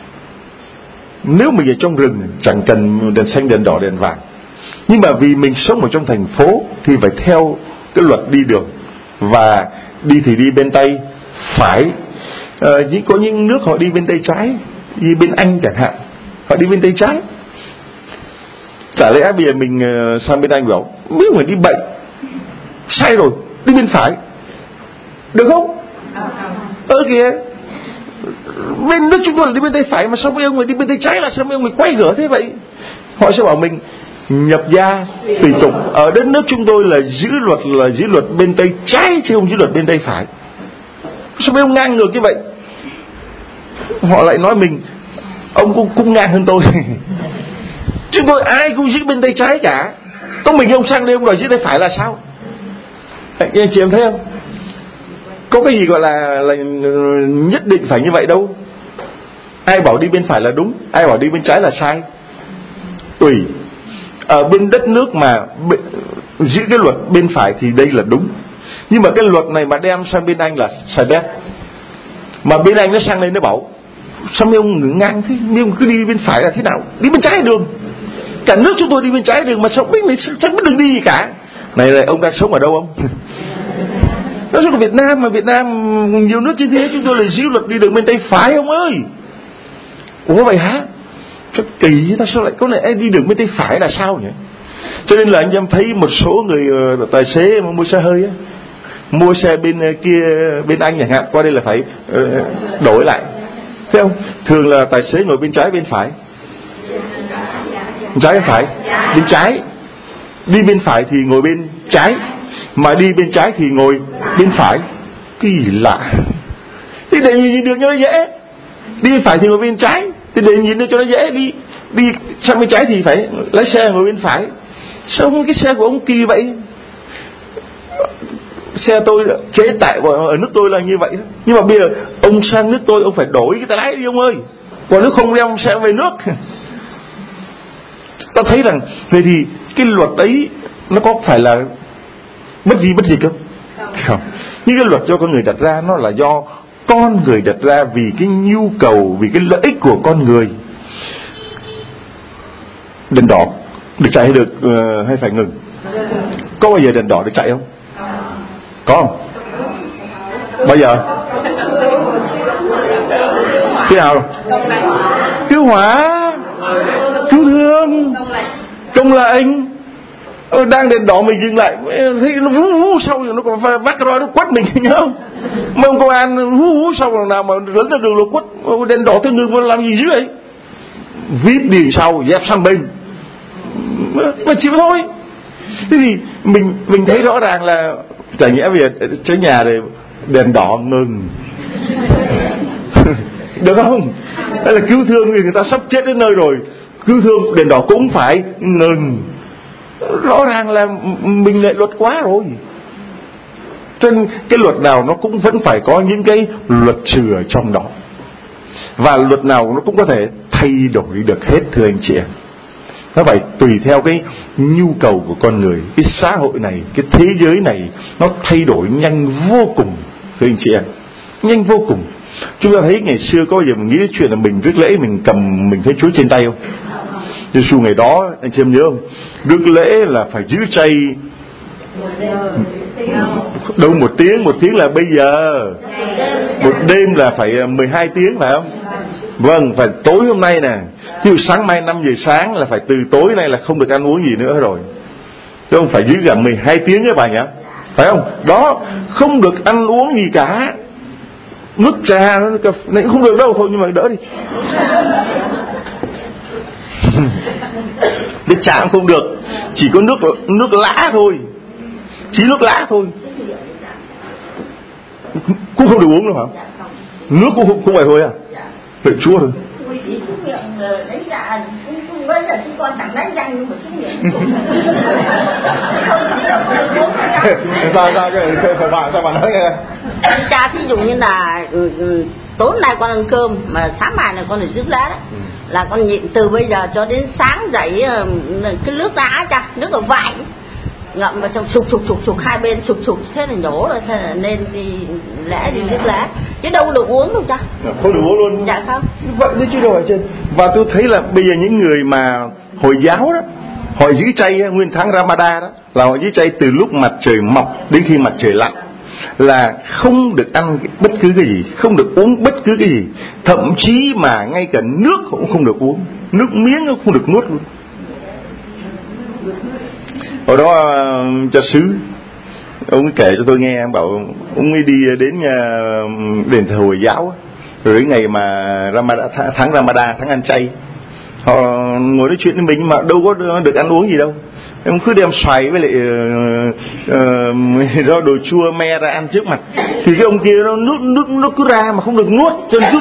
Nếu mình ở trong rừng chẳng cần đèn xanh, đèn đỏ, đèn vàng. Nhưng mà vì mình sống ở trong thành phố thì phải theo cái luật đi đường, và đi thì đi bên tay phải. Có những nước họ đi bên tay trái, như bên Anh chẳng hạn, họ đi bên tay trái. Chả lẽ bây giờ mình sang bên Anh bảo nếu mà đi bệnh sai rồi đi bên phải được không? Kìa, bên nước chúng tôi là đi bên tay phải, mà sao mấy ông người đi bên tay trái, là sao mấy ông người quay ngửa thế vậy? Họ sẽ bảo mình nhập gia tùy tục. Ở đất nước chúng tôi là giữ luật bên tay trái chứ không giữ luật bên tay phải. Sao mấy ông ngang ngược như vậy? Họ lại nói mình ông cũng ngang hơn tôi. Chúng tôi ai cũng giữ bên tay trái cả. Có mình ông sang đây ông đòi giữ tay phải là sao? Anh chị em thấy không? Có cái gì gọi là nhất định phải như vậy đâu. Ai bảo đi bên phải là đúng, ai bảo đi bên trái là sai. Tùy. Ở bên đất nước mà giữ cái luật bên phải thì đây là đúng, nhưng mà cái luật này mà đem sang bên Anh là sai bét. Mà bên Anh nó sang đây nó bảo sao mấy ông ngang thế, mấy ông cứ đi bên phải là thế nào? Đi bên trái đường. Cả nước chúng tôi đi bên trái đường mà sao biết đường đi gì cả. Này ông đang sống ở đâu không? Nó sống ở Việt Nam, mà Việt Nam nhiều nước trên thế chúng tôi là giữ luật đi đường bên tay phải ông ơi. Ủa vậy hả? Cái kỳ ta sao lại có này đi đường bên tay phải là sao nhỉ? Cho nên là anh em thấy một số người tài xế mà mua xe hơi á, mua xe bên kia bên Anh chẳng hạn, qua đây là phải đổi lại, thấy không? Thường là tài xế ngồi bên trái bên phải, trái bên phải, bên trái. Đi bên phải thì ngồi bên trái, mà đi bên trái thì ngồi bên phải. Kỳ lạ. Thì để nhìn được cho nó dễ. Đi bên phải thì ngồi bên trái, thì để nhìn được cho nó dễ. Đi sang bên trái thì phải lái xe ngồi bên phải. Sao cái xe của ông kỳ vậy? Xe tôi chế tại ở nước tôi là như vậy. Nhưng mà bây giờ ông sang nước tôi, ông phải đổi cái tay lái đi ông ơi. Còn nếu không đem xe về nước. Ta thấy rằng vậy thì cái luật ấy nó có phải là bất gì không? Không. Nhưng cái luật do con người đặt ra, nó là do con người đặt ra vì cái nhu cầu, vì cái lợi ích của con người. Đèn đỏ được chạy hay phải ngừng? Có bao giờ đèn đỏ được chạy không? Có không? Bao giờ? Thế nào? Cứu hỏa, cứu thương, công lệnh. Đang đèn đỏ mình dừng lại, thấy nó hú sau rồi nó còn vác cái roi nó quất mình, nhớ không? Mấy ông công an hú sau lần nào mà lớn ra đường nó quất. Đèn đỏ tôi ngừng, làm gì dưới ấy? Vip đi sau, dẹp sang bên mà chịu thôi. Thế thì mình thấy rõ ràng là chả nhẽ về trái nhà này đèn đỏ ngừng được không? Đây là cứu thương vì người ta sắp chết đến nơi rồi, cứu thương đèn đỏ cũng phải ngừng. Rõ ràng là mình lệ luật quá rồi. Cho nên cái luật nào nó cũng vẫn phải có những cái luật trừ ở trong đó, và luật nào nó cũng có thể thay đổi được hết, thưa anh chị em. Nó phải tùy theo cái nhu cầu của con người. Cái xã hội này, cái thế giới này nó thay đổi nhanh vô cùng, thưa anh chị em, nhanh vô cùng. Chúng ta thấy ngày xưa có bao giờ mình nghĩ đến chuyện là mình rước lễ mình thấy Chúa trên tay không? Giê-xu ngày đó anh chị em nhớ không? Rước lễ là phải giữ chay đâu 1 tiếng là bây giờ, một đêm là phải 12 tiếng phải không? Vâng, phải tối hôm nay nè. Ví dụ sáng mai 5 giờ sáng là phải từ tối nay là không được ăn uống gì nữa rồi. Chứ không phải giữ cả 12 tiếng các bạn nhỉ? Phải không? Đó, không được ăn uống gì cả. Nước trà này không được đâu, thôi nhưng mà đỡ đi. Nước trà cũng không được, chỉ có nước lã thôi. Chỉ nước lã thôi. Cũng không được uống đâu hả? Nước cũng không phải thôi à? Vậy Chúa thôi. Chỉ xuống miệng đánh dạ, cũng bây giờ chúng con chẳng đánh răng nhưng mà xuống miệng. Sao bạn nói nghe? Cha thí dụ như là tối nay con ăn cơm mà sáng mai là con được rước lá đó, là con nhịn từ bây giờ cho đến sáng dậy cái nước đá cha, nước ở vải ngậm vào trong sục hai bên sục thế là nhổ rồi, thế là nên đi lẽ đi rước lá, chứ đâu được uống đâu cha. Không được uống luôn. Dạ không. Vậy đấy chứ đâu ở trên. Và tôi thấy là bây giờ những người mà Hồi giáo đó, họ giữ chay nguyên tháng Ramadan đó, là họ giữ chay từ lúc mặt trời mọc đến khi mặt trời lặn, là không được ăn bất cứ cái gì, không được uống bất cứ cái gì, thậm chí mà ngay cả nước cũng không được uống, nước miếng cũng không được nuốt luôn. Hồi đó cha xứ ông kể cho tôi nghe, bảo ông ấy đi đến đền thờ Hồi giáo, rồi đến ngày mà tháng Ramadan, tháng ăn chay, họ ngồi nói chuyện với mình mà đâu có được ăn uống gì đâu. Em cứ đem xoài với lại rau đồ chua me ra ăn trước mặt, thì cái ông kia nó cứ ra mà không được nuốt, cho nên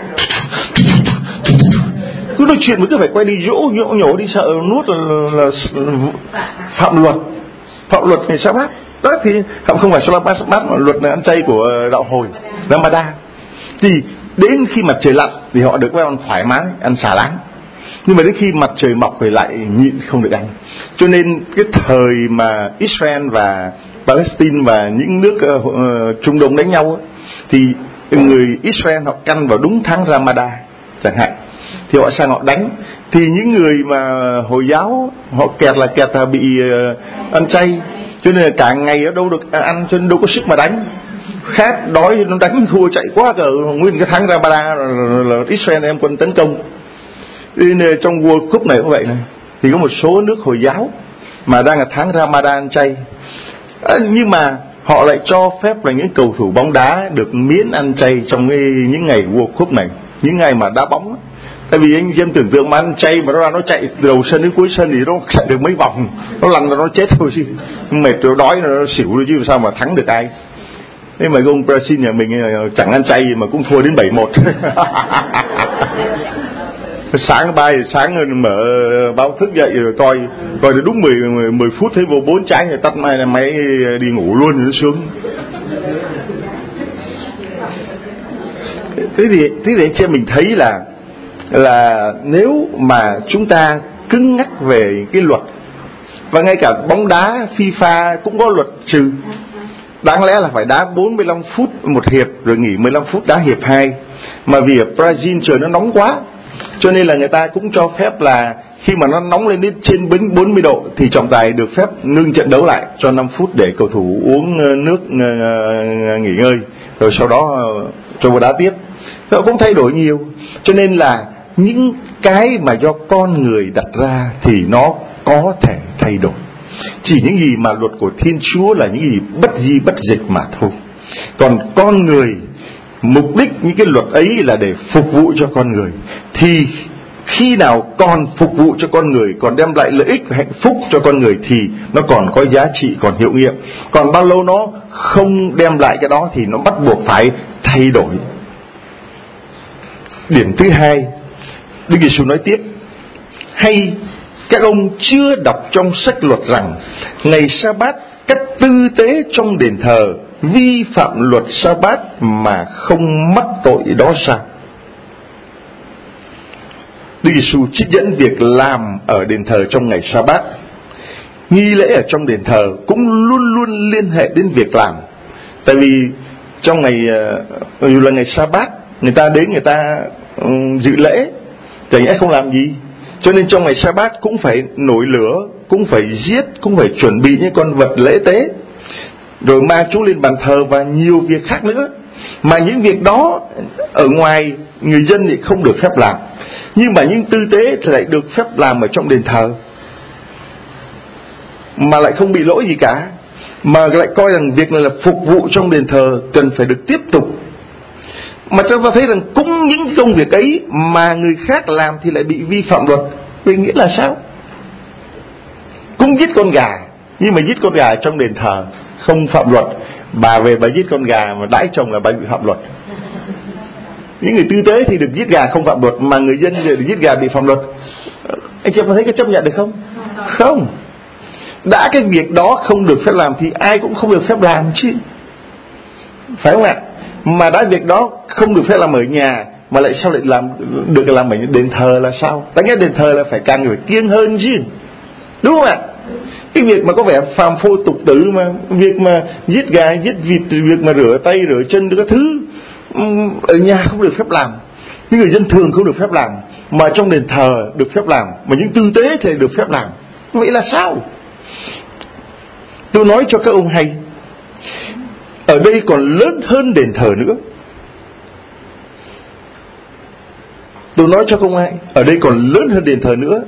cứ nói chuyện mà cứ phải quay đi nhổ đi, sợ nuốt là phạm luật này sa bát đó, thì không phải sa bát mà luật là ăn chay của đạo Hồi Ramadan. Thì đến khi mặt trời lặn thì họ được ăn thoải mái, ăn xả láng, nhưng mà đến khi mặt trời mọc thì lại nhịn không được ăn. Cho nên cái thời mà Israel và Palestine và những nước Trung Đông đánh nhau thì người Israel họ căn vào đúng tháng Ramadan chẳng hạn, thì họ sang họ đánh, thì những người mà Hồi giáo họ kẹt là bị ăn chay, cho nên là cả ngày ở đâu được ăn, cho nên đâu có sức mà đánh, khát đói nó đánh thua chạy quá cờ. Nguyên cái tháng Ramadan là Israel đem quân tấn công. Nên trong World Cup này cũng vậy này, thì có một số nước Hồi giáo mà đang là tháng Ramadan chay, nhưng mà họ lại cho phép là những cầu thủ bóng đá được miễn ăn chay trong những ngày World Cup này, những ngày mà đá bóng. Tại vì anh em tưởng tượng mà ăn chay mà nó chạy từ đầu sân đến cuối sân thì nó chạy được mấy vòng, nó lăn nó chết thôi chứ, mệt rồi đói nó xỉu rồi chứ sao mà thắng được ai. Thế mà cái ông Brazil nhà mình chẳng ăn chay mà cũng thua đến 7-1. Sáng 3 giờ sáng mở báo thức dậy rồi coi đến đúng 10 phút thấy vô 4 trái rồi tắt máy đi ngủ luôn rồi nó sướng. Thế thì anh chị mình thấy là nếu mà chúng ta cứng nhắc về cái luật, và ngay cả bóng đá FIFA cũng có luật trừ, đáng lẽ là phải đá 45 phút một hiệp rồi nghỉ 15 phút đá hiệp 2, mà vì ở Brazil trời nó nóng quá, cho nên là người ta cũng cho phép là khi mà nó nóng lên đến trên 40 độ thì trọng tài được phép ngưng trận đấu lại cho 5 phút để cầu thủ uống nước nghỉ ngơi, rồi sau đó cho vào đá tiếp. Nó cũng thay đổi nhiều, cho nên là những cái mà do con người đặt ra thì nó có thể thay đổi. Chỉ những gì mà luật của Thiên Chúa là những gì bất di bất dịch mà thôi. Còn con người, mục đích những cái luật ấy là để phục vụ cho con người, thì khi nào còn phục vụ cho con người, còn đem lại lợi ích và hạnh phúc cho con người thì nó còn có giá trị, còn hiệu nghiệm. Còn bao lâu nó không đem lại cái đó thì nó bắt buộc phải thay đổi. Điểm thứ hai, Đức Giêsu nói tiếp: hay các ông chưa đọc trong sách luật rằng ngày sa bát cách tư tế trong đền thờ vi phạm luật Sa-bát mà không mắc tội đó sao? Đức Giêsu trích dẫn việc làm ở đền thờ trong ngày Sa-bát. Nghi lễ ở trong đền thờ cũng luôn luôn liên hệ đến việc làm. Tại vì trong ngày dù là ngày Sa-bát, người ta đến người ta dự lễ, chẳng nhẽ không làm gì. Cho nên trong ngày Sa-bát cũng phải nổi lửa, cũng phải giết, cũng phải chuẩn bị những con vật lễ tế, rồi mang chúng lên bàn thờ và nhiều việc khác nữa. Mà những việc đó ở ngoài người dân thì không được phép làm, nhưng mà những tư tế thì lại được phép làm ở trong đền thờ, mà lại không bị lỗi gì cả, mà lại coi rằng việc này là phục vụ trong đền thờ cần phải được tiếp tục. Mà chúng ta thấy rằng cũng những công việc ấy mà người khác làm thì lại bị vi phạm luật. Vậy nghĩa là sao? Cũng giết con gà, nhưng mà giết con gà trong đền thờ không phạm luật. Bà về bà giết con gà mà đãi chồng là bà bị phạm luật. Những người tư tế thì được giết gà không phạm luật, mà người dân được giết gà bị phạm luật. Anh chị em có thấy có chấp nhận được không? Không. Đã cái việc đó không được phép làm thì ai cũng không được phép làm chứ, phải không ạ? Mà đã việc đó không được phép làm ở nhà, mà lại sao lại được làm ở đền thờ là sao? Đáng lẽ đền thờ là phải càng phải kiêng hơn chứ, đúng không ạ? Cái việc mà có vẻ phàm phu tục tử, mà việc mà giết gà, giết vịt, việc mà rửa tay, rửa chân, các thứ ở nhà không được phép làm, những người dân thường không được phép làm, mà trong đền thờ được phép làm, mà những tư tế thì được phép làm. Vậy là sao? Tôi nói cho các ông hay, ở đây còn lớn hơn đền thờ nữa. Tôi nói cho các ông hay, ở đây còn lớn hơn đền thờ nữa.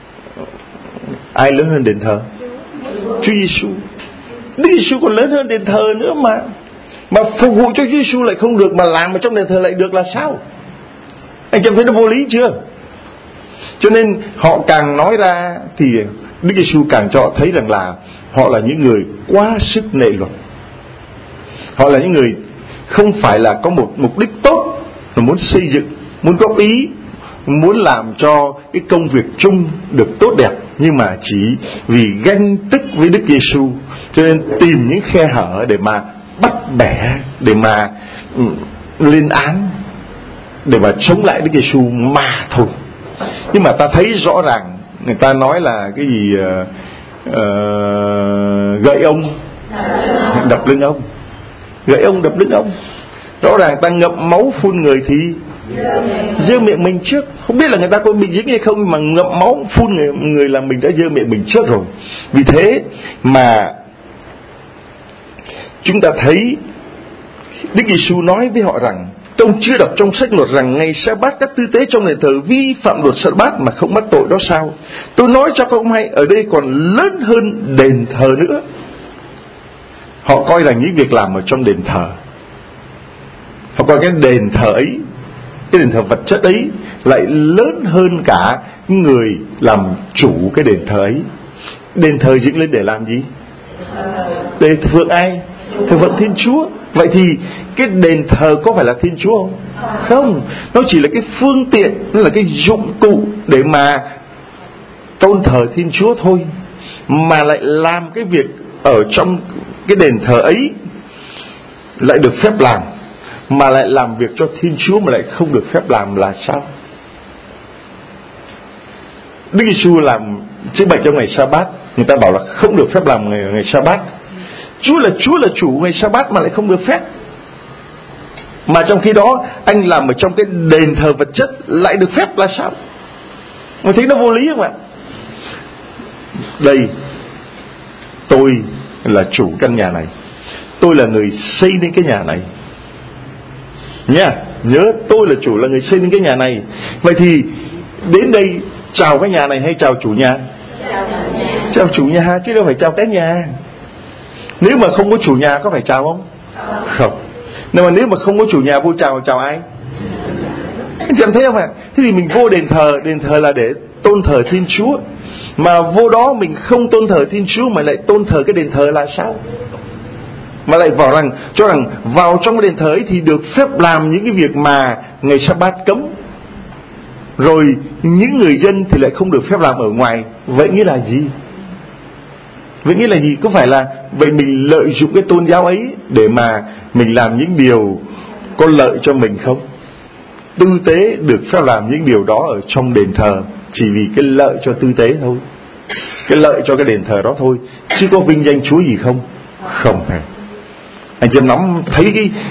Ai lớn hơn đền thờ? Chúa Giêsu. Đức Giêsu còn lớn hơn đền thờ nữa mà. Mà phục vụ cho Chúa Giêsu lại không được, mà làm ở trong đền thờ lại được là sao? Anh cảm thấy nó vô lý chưa? Cho nên họ càng nói ra thì Đức Giêsu càng cho họ thấy rằng là họ là những người quá sức nệ luật. Họ là những người không phải là có một mục đích tốt, là muốn xây dựng, muốn góp ý, muốn làm cho cái công việc chung được tốt đẹp, nhưng mà chỉ vì ganh tức với Đức Giêsu cho nên tìm những khe hở để mà bắt bẻ, để mà lên án, để mà chống lại Đức Giêsu mà thôi. Nhưng mà ta thấy rõ ràng người ta nói là cái gì gậy ông đập lưng ông, gậy ông đập lưng ông. Rõ ràng ta ngậm máu phun người thì giơ miệng mình trước. Không biết là người ta có bị dính hay không, mà ngậm máu phun người là mình đã giơ miệng mình trước rồi. Vì thế mà chúng ta thấy Đức Giêsu nói với họ rằng: ông chưa đọc trong sách luật rằng ngày Sa-bát các tư tế trong đền thờ vi phạm luật Sa-bát mà không mắc tội đó sao? Tôi nói cho các ông hay, ở đây còn lớn hơn đền thờ nữa. Họ coi rằng những việc làm ở trong đền thờ, họ coi cái đền thờ ấy, cái đền thờ vật chất ấy lại lớn hơn cả người làm chủ cái đền thờ ấy. Đền thờ dựng lên để làm gì? Để thờ phượng ai? Thờ phượng Thiên Chúa. Vậy thì cái đền thờ có phải là Thiên Chúa không? Không. Nó chỉ là cái phương tiện, nó là cái dụng cụ để mà tôn thờ Thiên Chúa thôi. Mà lại làm cái việc ở trong cái đền thờ ấy lại được phép làm, mà lại làm việc cho Thiên Chúa mà lại không được phép làm là sao? Đức Giêsu làm chữa bệnh trong ngày Sa-bát, người ta bảo là không được phép làm ngày Sa-bát. Chúa là chủ ngày Sa-bát mà lại không được phép. Mà trong khi đó anh làm ở trong cái đền thờ vật chất lại được phép là sao? Mình thấy nó vô lý không ạ? Đây, tôi là chủ căn nhà này, tôi là người xây nên cái nhà này nha. Nhớ, tôi là chủ, là người xây nên cái nhà này. Vậy thì đến đây chào cái nhà này hay chào chủ nhà? Chào chủ nhà chứ đâu phải chào cái nhà. Nếu mà không có chủ nhà có phải chào không? Không. Nhưng mà nếu mà không có chủ nhà vô chào ai? Anh chị em thấy không ạ? Thế thì mình vô đền thờ là để tôn thờ Thiên Chúa, mà vô đó mình không tôn thờ Thiên Chúa mà lại tôn thờ cái đền thờ là sao? Mà lại bảo rằng cho rằng vào trong cái đền thờ ấy thì được phép làm những cái việc mà ngày Sa-bát cấm, rồi những người dân thì lại không được phép làm ở ngoài. Vậy nghĩa là gì? Vậy nghĩa là gì? Có phải là vậy mình lợi dụng cái tôn giáo ấy để mà mình làm những điều có lợi cho mình không? Tư tế được phép làm những điều đó ở trong đền thờ chỉ vì cái lợi cho tư tế thôi, cái lợi cho cái đền thờ đó thôi, chứ có vinh danh Chúa gì không? Không hề. Anh chị em nắm thấy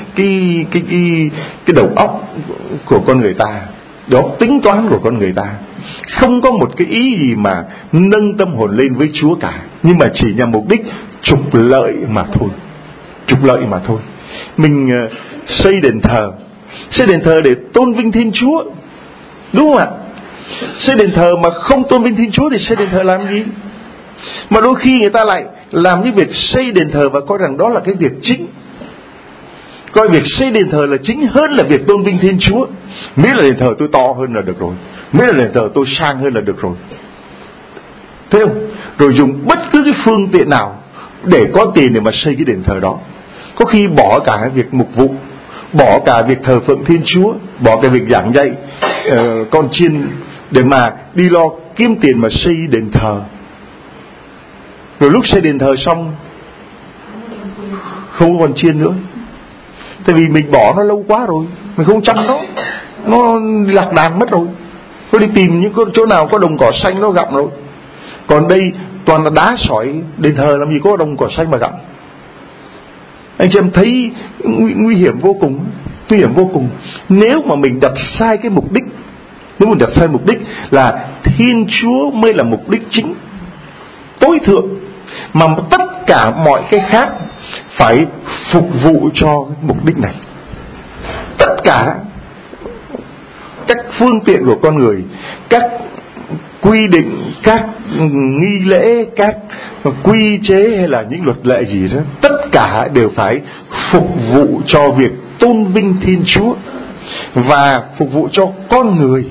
cái đầu óc của con người ta, đó tính toán của con người ta, không có một cái ý gì mà nâng tâm hồn lên với Chúa cả, nhưng mà chỉ nhằm mục đích trục lợi mà thôi, trục lợi mà thôi. Mình xây đền thờ để tôn vinh Thiên Chúa, đúng không ạ? Xây đền thờ mà không tôn vinh Thiên Chúa thì xây đền thờ làm gì? Mà đôi khi người ta lại làm những việc xây đền thờ và coi rằng đó là cái việc chính, coi việc xây đền thờ là chính hơn là việc tôn vinh Thiên Chúa. Miễn là đền thờ tôi to hơn là được rồi, miễn là đền thờ tôi sang hơn là được rồi, thấy không? Rồi dùng bất cứ cái phương tiện nào để có tiền để mà xây cái đền thờ đó. Có khi bỏ cả việc mục vụ, bỏ cả việc thờ phượng Thiên Chúa, bỏ cả việc giảng dạy con chiên để mà đi lo kiếm tiền mà xây đền thờ. Rồi lúc xây đền thờ xong không có con chiên nữa, tại vì mình bỏ nó lâu quá rồi, mình không chăm nó lạc đàn mất rồi. Nó đi tìm những chỗ nào có đồng cỏ xanh nó gặm rồi. Còn đây toàn là đá sỏi, đền thờ làm gì có đồng cỏ xanh mà gặm. Anh chị em thấy nguy hiểm vô cùng, nguy hiểm vô cùng. Nếu mà mình đặt sai cái mục đích, nếu mình đặt sai mục đích là Thiên Chúa mới là mục đích chính, tối thượng, mà tất cả mọi cái khác phải phục vụ cho cái mục đích này. Tất cả các phương tiện của con người, các quy định, các nghi lễ, các quy chế hay là những luật lệ gì đó, tất cả đều phải phục vụ cho việc tôn vinh Thiên Chúa và phục vụ cho con người,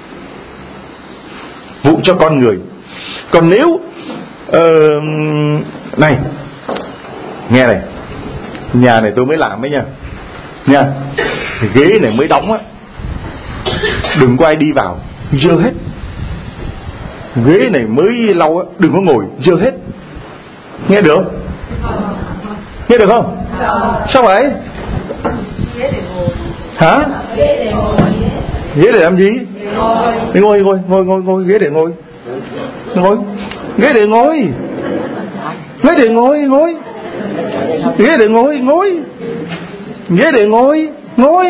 vụ cho con người. Còn nếu này, nghe này, nhà này tôi mới làm ấy nha, ghế này mới đóng á, đừng có ai đi vào, dơ hết. Ghế này mới lau á, đừng có ngồi, dơ hết. Nghe được không? Nghe được không? Sao vậy? Hả? Ghế để làm gì? Để ngồi, ghế để ngồi. Ghế để ngồi. Ghế để ngồi. Ghế để ngồi. Ghế để ngồi.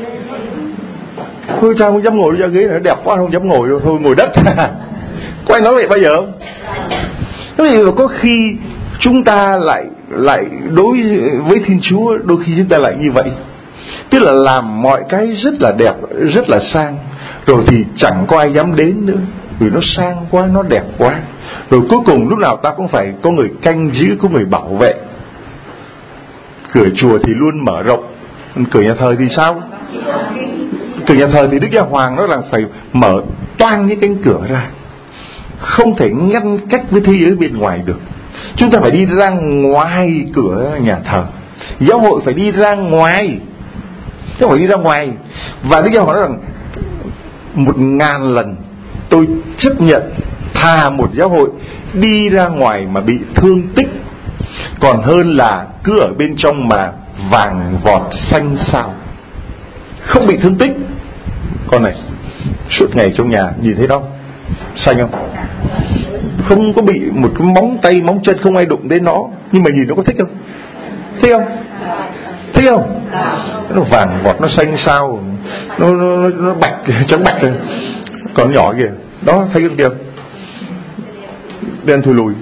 Thôi sao không dám ngồi ra ghế này, đẹp quá không dám ngồi, thôi ngồi đất. Có ai nói vậy bao giờ không? Thế thì có khi chúng ta lại đối với Thiên Chúa, đôi khi chúng ta lại như vậy, tức là làm mọi cái rất là đẹp, rất là sang, rồi thì chẳng có ai dám đến nữa vì nó sang quá, nó đẹp quá. Rồi cuối cùng lúc nào ta cũng phải có người canh giữ, có người bảo vệ. Cửa chùa thì luôn mở rộng, cửa nhà thờ thì sao? Cửa nhà thờ thì Đức Giáo Hoàng nó là phải mở toang những cánh cửa ra, không thể ngăn cách với thế giới bên ngoài được. Chúng ta phải đi ra ngoài cửa nhà thờ. Giáo hội phải đi ra ngoài, chứ phải đi ra ngoài. Và Đức Giáo Hoàng nói rằng 1000 lần tôi chấp nhận thà một giáo hội đi ra ngoài mà bị thương tích, còn hơn là cứ ở bên trong mà vàng vọt xanh xao, không bị thương tích. Con này suốt ngày trong nhà nhìn thấy đó xanh không? Không có bị một cái móng tay móng chân, không ai đụng đến nó, nhưng mà nhìn nó có thích không? Thích không? Thích không? Nó vàng vọt, nó xanh xao, nó bạch, trắng bạch rồi. Còn nhỏ kìa, đó thấy cái kìa, đen thui lùi.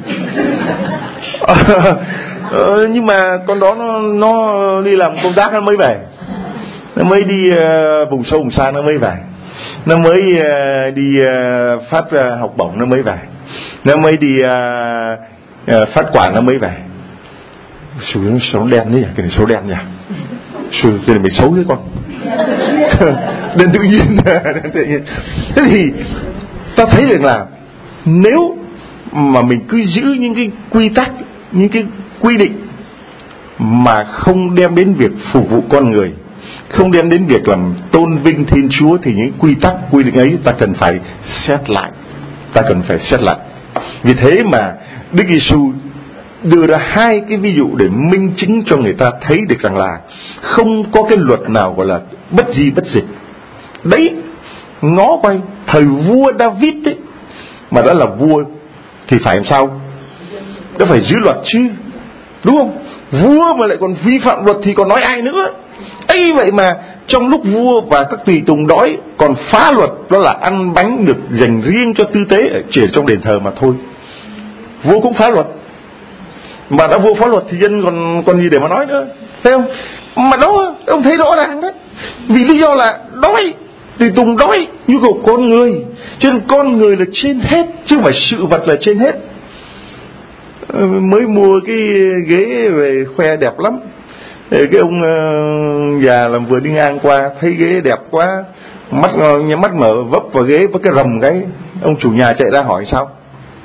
Nhưng mà con đó nó đi làm công tác nó mới về, nó mới đi vùng sâu vùng xa nó mới về, nó mới đi phát học bổng nó mới về, nó mới đi phát quà nó mới về. Số đen đấy, cái này số đen nhỉ? Cái này mày xấu thế con. Đen tự nhiên. Thế thì ta thấy được là nếu mà mình cứ giữ những cái quy tắc, những cái quy định mà không đem đến việc phục vụ con người, không đem đến việc làm tôn vinh Thiên Chúa, thì những quy tắc, quy định ấy ta cần phải xét lại. Ta cần phải xét lại. Vì thế mà Đức Giêsu đưa ra hai cái ví dụ để minh chứng cho người ta thấy được rằng là không có cái luật nào gọi là bất di bất dịch. Đấy, ngó quay thời vua David ấy, mà đã là vua thì phải làm sao? Đã phải giữ luật chứ, đúng không? Vua mà lại còn vi phạm luật thì còn nói ai nữa. ấy vậy mà trong lúc vua và các tùy tùng đói còn phá luật, đó là ăn bánh được dành riêng cho tư tế chỉ trong đền thờ mà thôi. Vua cũng phá luật, mà đã vua phá luật thì dân còn gì để mà nói nữa, thấy không? Mà đó ông thấy rõ ràng đấy, vì lý do là đói, tùy tùng đói, nhu cầu con người, cho nên con người là trên hết chứ không phải sự vật là trên hết. Mới mua cái ghế về khoe đẹp lắm, cái ông già làm vừa đi ngang qua thấy ghế đẹp quá, mắt mở vấp vào ghế với cái rầm cái, ông chủ nhà chạy ra hỏi sao?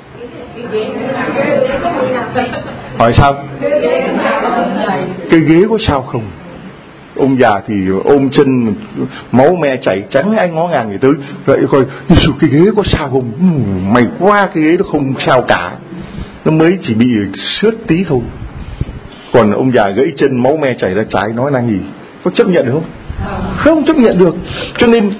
Hỏi sao? Cái ghế có sao không? Ông già thì ôm chân máu me chảy trắng, anh ngó ngàng người tới vậy coi cái ghế có sao không? Mày quá, cái ghế nó không sao cả, nó mới chỉ bị xước tí thôi. Còn ông già gãy chân máu me chảy ra trái nói năng gì, có chấp nhận được không? Không chấp nhận được. Cho nên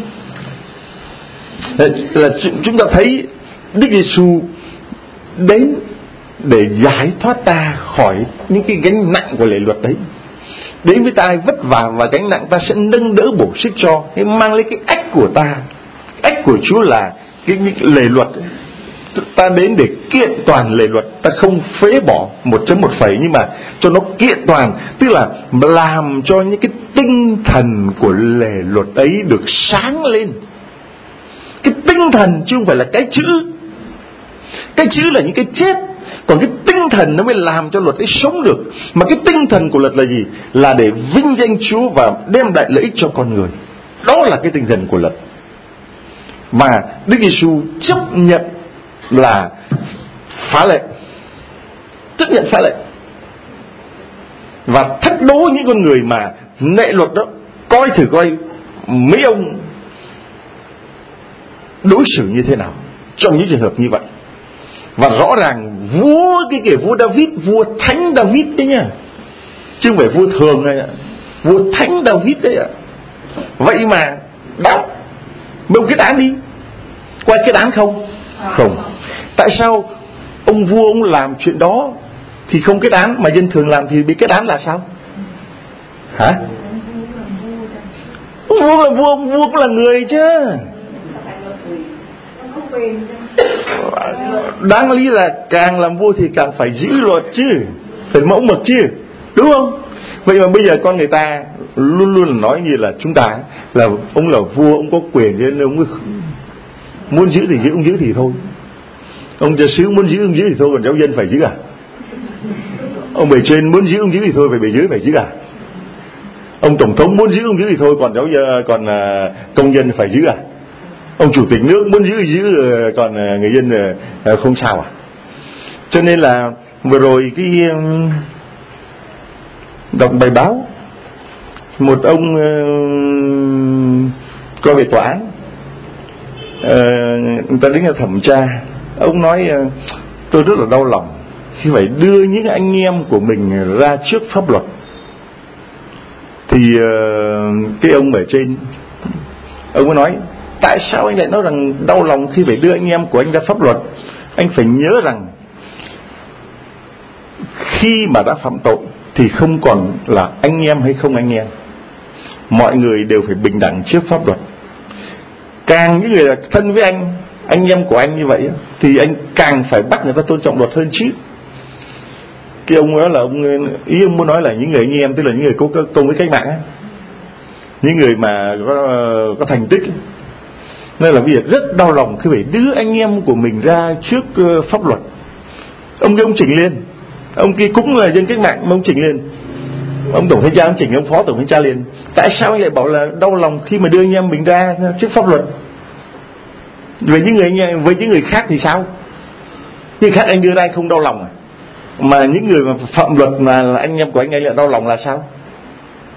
là chúng ta thấy Đức Giêsu đến để giải thoát ta khỏi những cái gánh nặng của lề luật đấy. Đến với ta ai vất vả và gánh nặng, ta sẽ nâng đỡ bổ sức cho, hay mang lấy cái ách của ta. Ách của Chúa là cái lề luật ấy. Ta đến để kiện toàn lề luật, ta không phế bỏ 1.1 phẩy, nhưng mà cho nó kiện toàn, tức là làm cho những cái tinh thần của lề luật ấy được sáng lên. Cái tinh thần chứ không phải là cái chữ. Cái chữ là những cái chết, còn cái tinh thần nó mới làm cho luật ấy sống được. Mà cái tinh thần của luật là gì? Là để vinh danh Chúa và đem lại lợi ích cho con người. Đó là cái tinh thần của luật. Và Đức Giêsu chấp nhận là phá lệ, chấp nhận phá lệ và thách đố những con người mà nệ luật đó. Coi thử coi mấy ông đối xử như thế nào trong những trường hợp như vậy. Và rõ ràng vua, cái kẻ vua David, vua thánh David đấy nhá, chứ không phải vua thường này, vua thánh David đấy ạ. Vậy mà đó, ông kết án đi, quay kết án không? Không. Tại sao ông vua ông làm chuyện đó thì không kết án, mà dân thường làm thì bị kết án là sao? Hả? Ông vua là vua, ông vua cũng là người chứ. Đáng lý là càng làm vua thì càng phải giữ luật chứ, phải mẫu mực chứ, đúng không? Vậy mà bây giờ con người ta luôn luôn là nói như là chúng ta là ông là vua, ông có quyền cho nên ông muốn giữ thì giữ, ông giữ thì thôi. Ông cha xứ muốn giữ ông giữ thì thôi, còn giáo dân phải giữ à? Ông bề trên muốn giữ ông giữ thì thôi, phải bề dưới phải giữ à? Ông tổng thống muốn giữ ông giữ thì thôi, còn công dân phải giữ à? Ông chủ tịch nước muốn giữ còn người dân không sao à? Cho nên là vừa rồi cái đọc bài báo, một ông coi về tòa án, người ta đến là thẩm tra. Ông nói tôi rất là đau lòng khi phải đưa những anh em của mình ra trước pháp luật. Thì cái ông ở trên, ông mới nói tại sao anh lại nói rằng đau lòng khi phải đưa anh em của anh ra pháp luật? Anh phải nhớ rằng khi mà đã phạm tội thì không còn là anh em hay không anh em, mọi người đều phải bình đẳng trước pháp luật. Càng những người là thân với anh em của anh như vậy thì anh càng phải bắt người ta tôn trọng luật hơn chứ. Cái ông đó là ý ông muốn nói là những người anh em, tức là những người có công với cách mạng ấy, những người mà có thành tích ấy. Nên là bây giờ rất đau lòng khi phải đưa anh em của mình ra trước pháp luật. Ông chỉnh lên, ông kia cũng là dân cách mạng mà ông chỉnh lên, ông tổng thanh tra ông chỉnh, ông phó tổng thanh tra liền. Tại sao anh lại bảo là đau lòng khi mà đưa anh em mình ra trước pháp luật? Với những người khác thì sao? Những khác anh đưa ra anh không đau lòng à? Mà những người mà phạm luật mà là anh em của anh lại đau lòng là sao?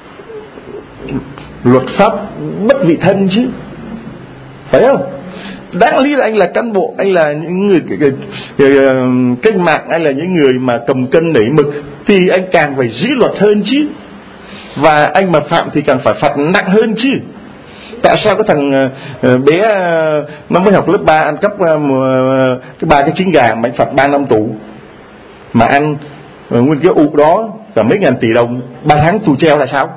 Luật pháp bất vị thân chứ, phải không? đáng lý là anh là cán bộ, anh là những người cách mạng, anh là những người mà cầm cân nảy mực, thì anh càng phải dĩ luật hơn chứ. Và anh mà phạm thì càng phải phạt nặng hơn chứ. Tại sao cái thằng bé nó mới học lớp 3 ăn cắp cái 3 cái trứng gà mà anh phạt 3 năm tù, mà ăn nguyên cái ụ đó cả mấy ngàn tỷ đồng 3 tháng tù treo là sao?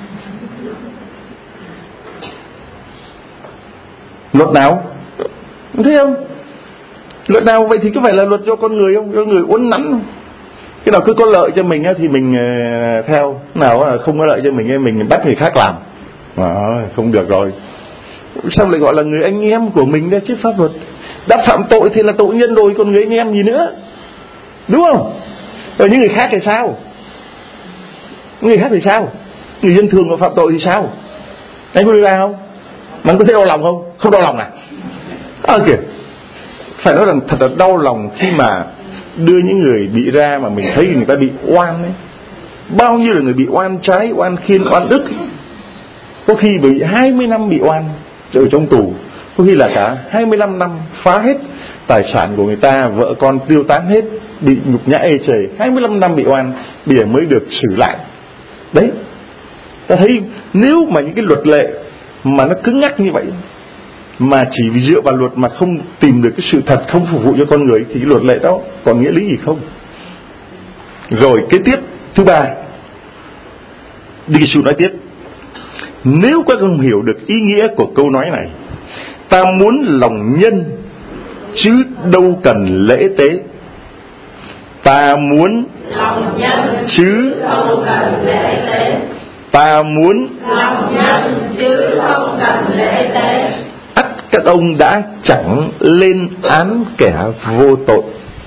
Luật nào? Thấy không? Luật nào vậy thì có phải là luật cho con người không? Cho người uốn nắn không? Cái nào cứ có lợi cho mình thì mình theo, nào không có lợi cho mình bắt người khác làm. Không được rồi. Sao lại gọi là người anh em của mình đấy chứ? Pháp luật đã phạm tội thì là tội nhân rồi, còn người anh em gì nữa, đúng không? Rồi những người khác thì sao? Người khác thì sao? Người dân thường mà phạm tội thì sao? Anh có đưa ra không? Mà anh có thấy đau lòng không? Không đau lòng à? Kìa, phải nói rằng thật là đau lòng khi mà đưa những người bị ra mà mình thấy người ta bị oan ấy. Bao nhiêu là người bị oan trái, oan khiên, oan ức. Có khi bị 20 năm bị oan ở trong tù, có khi là cả 25 năm phá hết tài sản của người ta, vợ con tiêu tán hết, bị nhục nhã ê chề, 25 năm bị oan, bây giờ mới được xử lại. Đấy, ta thấy nếu mà những cái luật lệ mà nó cứng nhắc như vậy, mà chỉ vì dựa vào luật mà không tìm được cái sự thật, không phục vụ cho con người, thì cái luật lệ đó còn nghĩa lý gì không? Rồi kế tiếp thứ ba, Đức Giêsu nói tiếp: nếu các ông hiểu được ý nghĩa của câu nói này, ta muốn lòng nhân chứ đâu cần lễ tế. Ta muốn lòng nhân chứ đâu cần lễ tế. Ta muốn lòng nhân chứ không cần lễ tế. Ắt các ông đã chẳng lên án kẻ vô tội.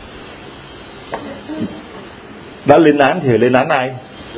Đã lên án thì lên án ai?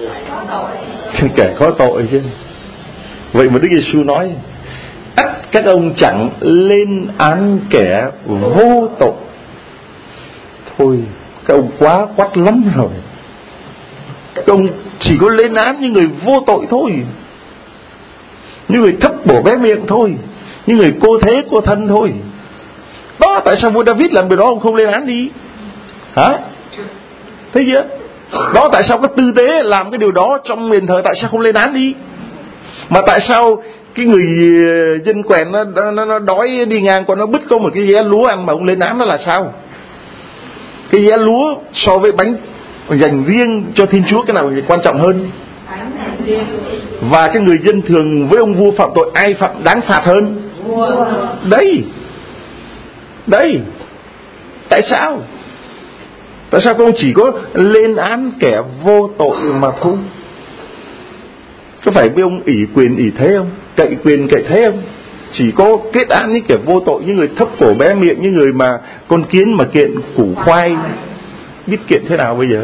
Kẻ có tội chứ. Vậy mà Đức Giêsu nói ắt các ông chẳng lên án kẻ vô tội. Thôi, các ông quá quắt lắm rồi. Các ông chỉ có lên án những người vô tội thôi, những người thấp bổ bé miệng thôi, những người cô thế cô thân thôi. Đó, tại sao vua David làm điều đó ông không lên án đi? Hả? Thấy chưa? Đó, tại sao cái tư tế làm cái điều đó trong đền thờ, tại sao không lên án đi? Mà tại sao cái người dân quèn nó đói đi ngang còn nó bứt có một cái dẻ lúa ăn mà ông lên án nó là sao? Cái dẻ lúa so với bánh dành riêng cho Thiên Chúa, cái nào quan trọng hơn? Và cái người dân thường với ông vua phạm tội, ai đáng phạt hơn? Đấy, tại sao? Tại sao ông chỉ có lên án kẻ vô tội mà thôi? Có phải với ông ỷ quyền ỷ thế không? Cậy quyền cậy thế không? Chỉ có kết án những kẻ vô tội, những người thấp cổ bé miệng, những người mà con kiến mà kiện củ khoai, biết kiện thế nào bây giờ?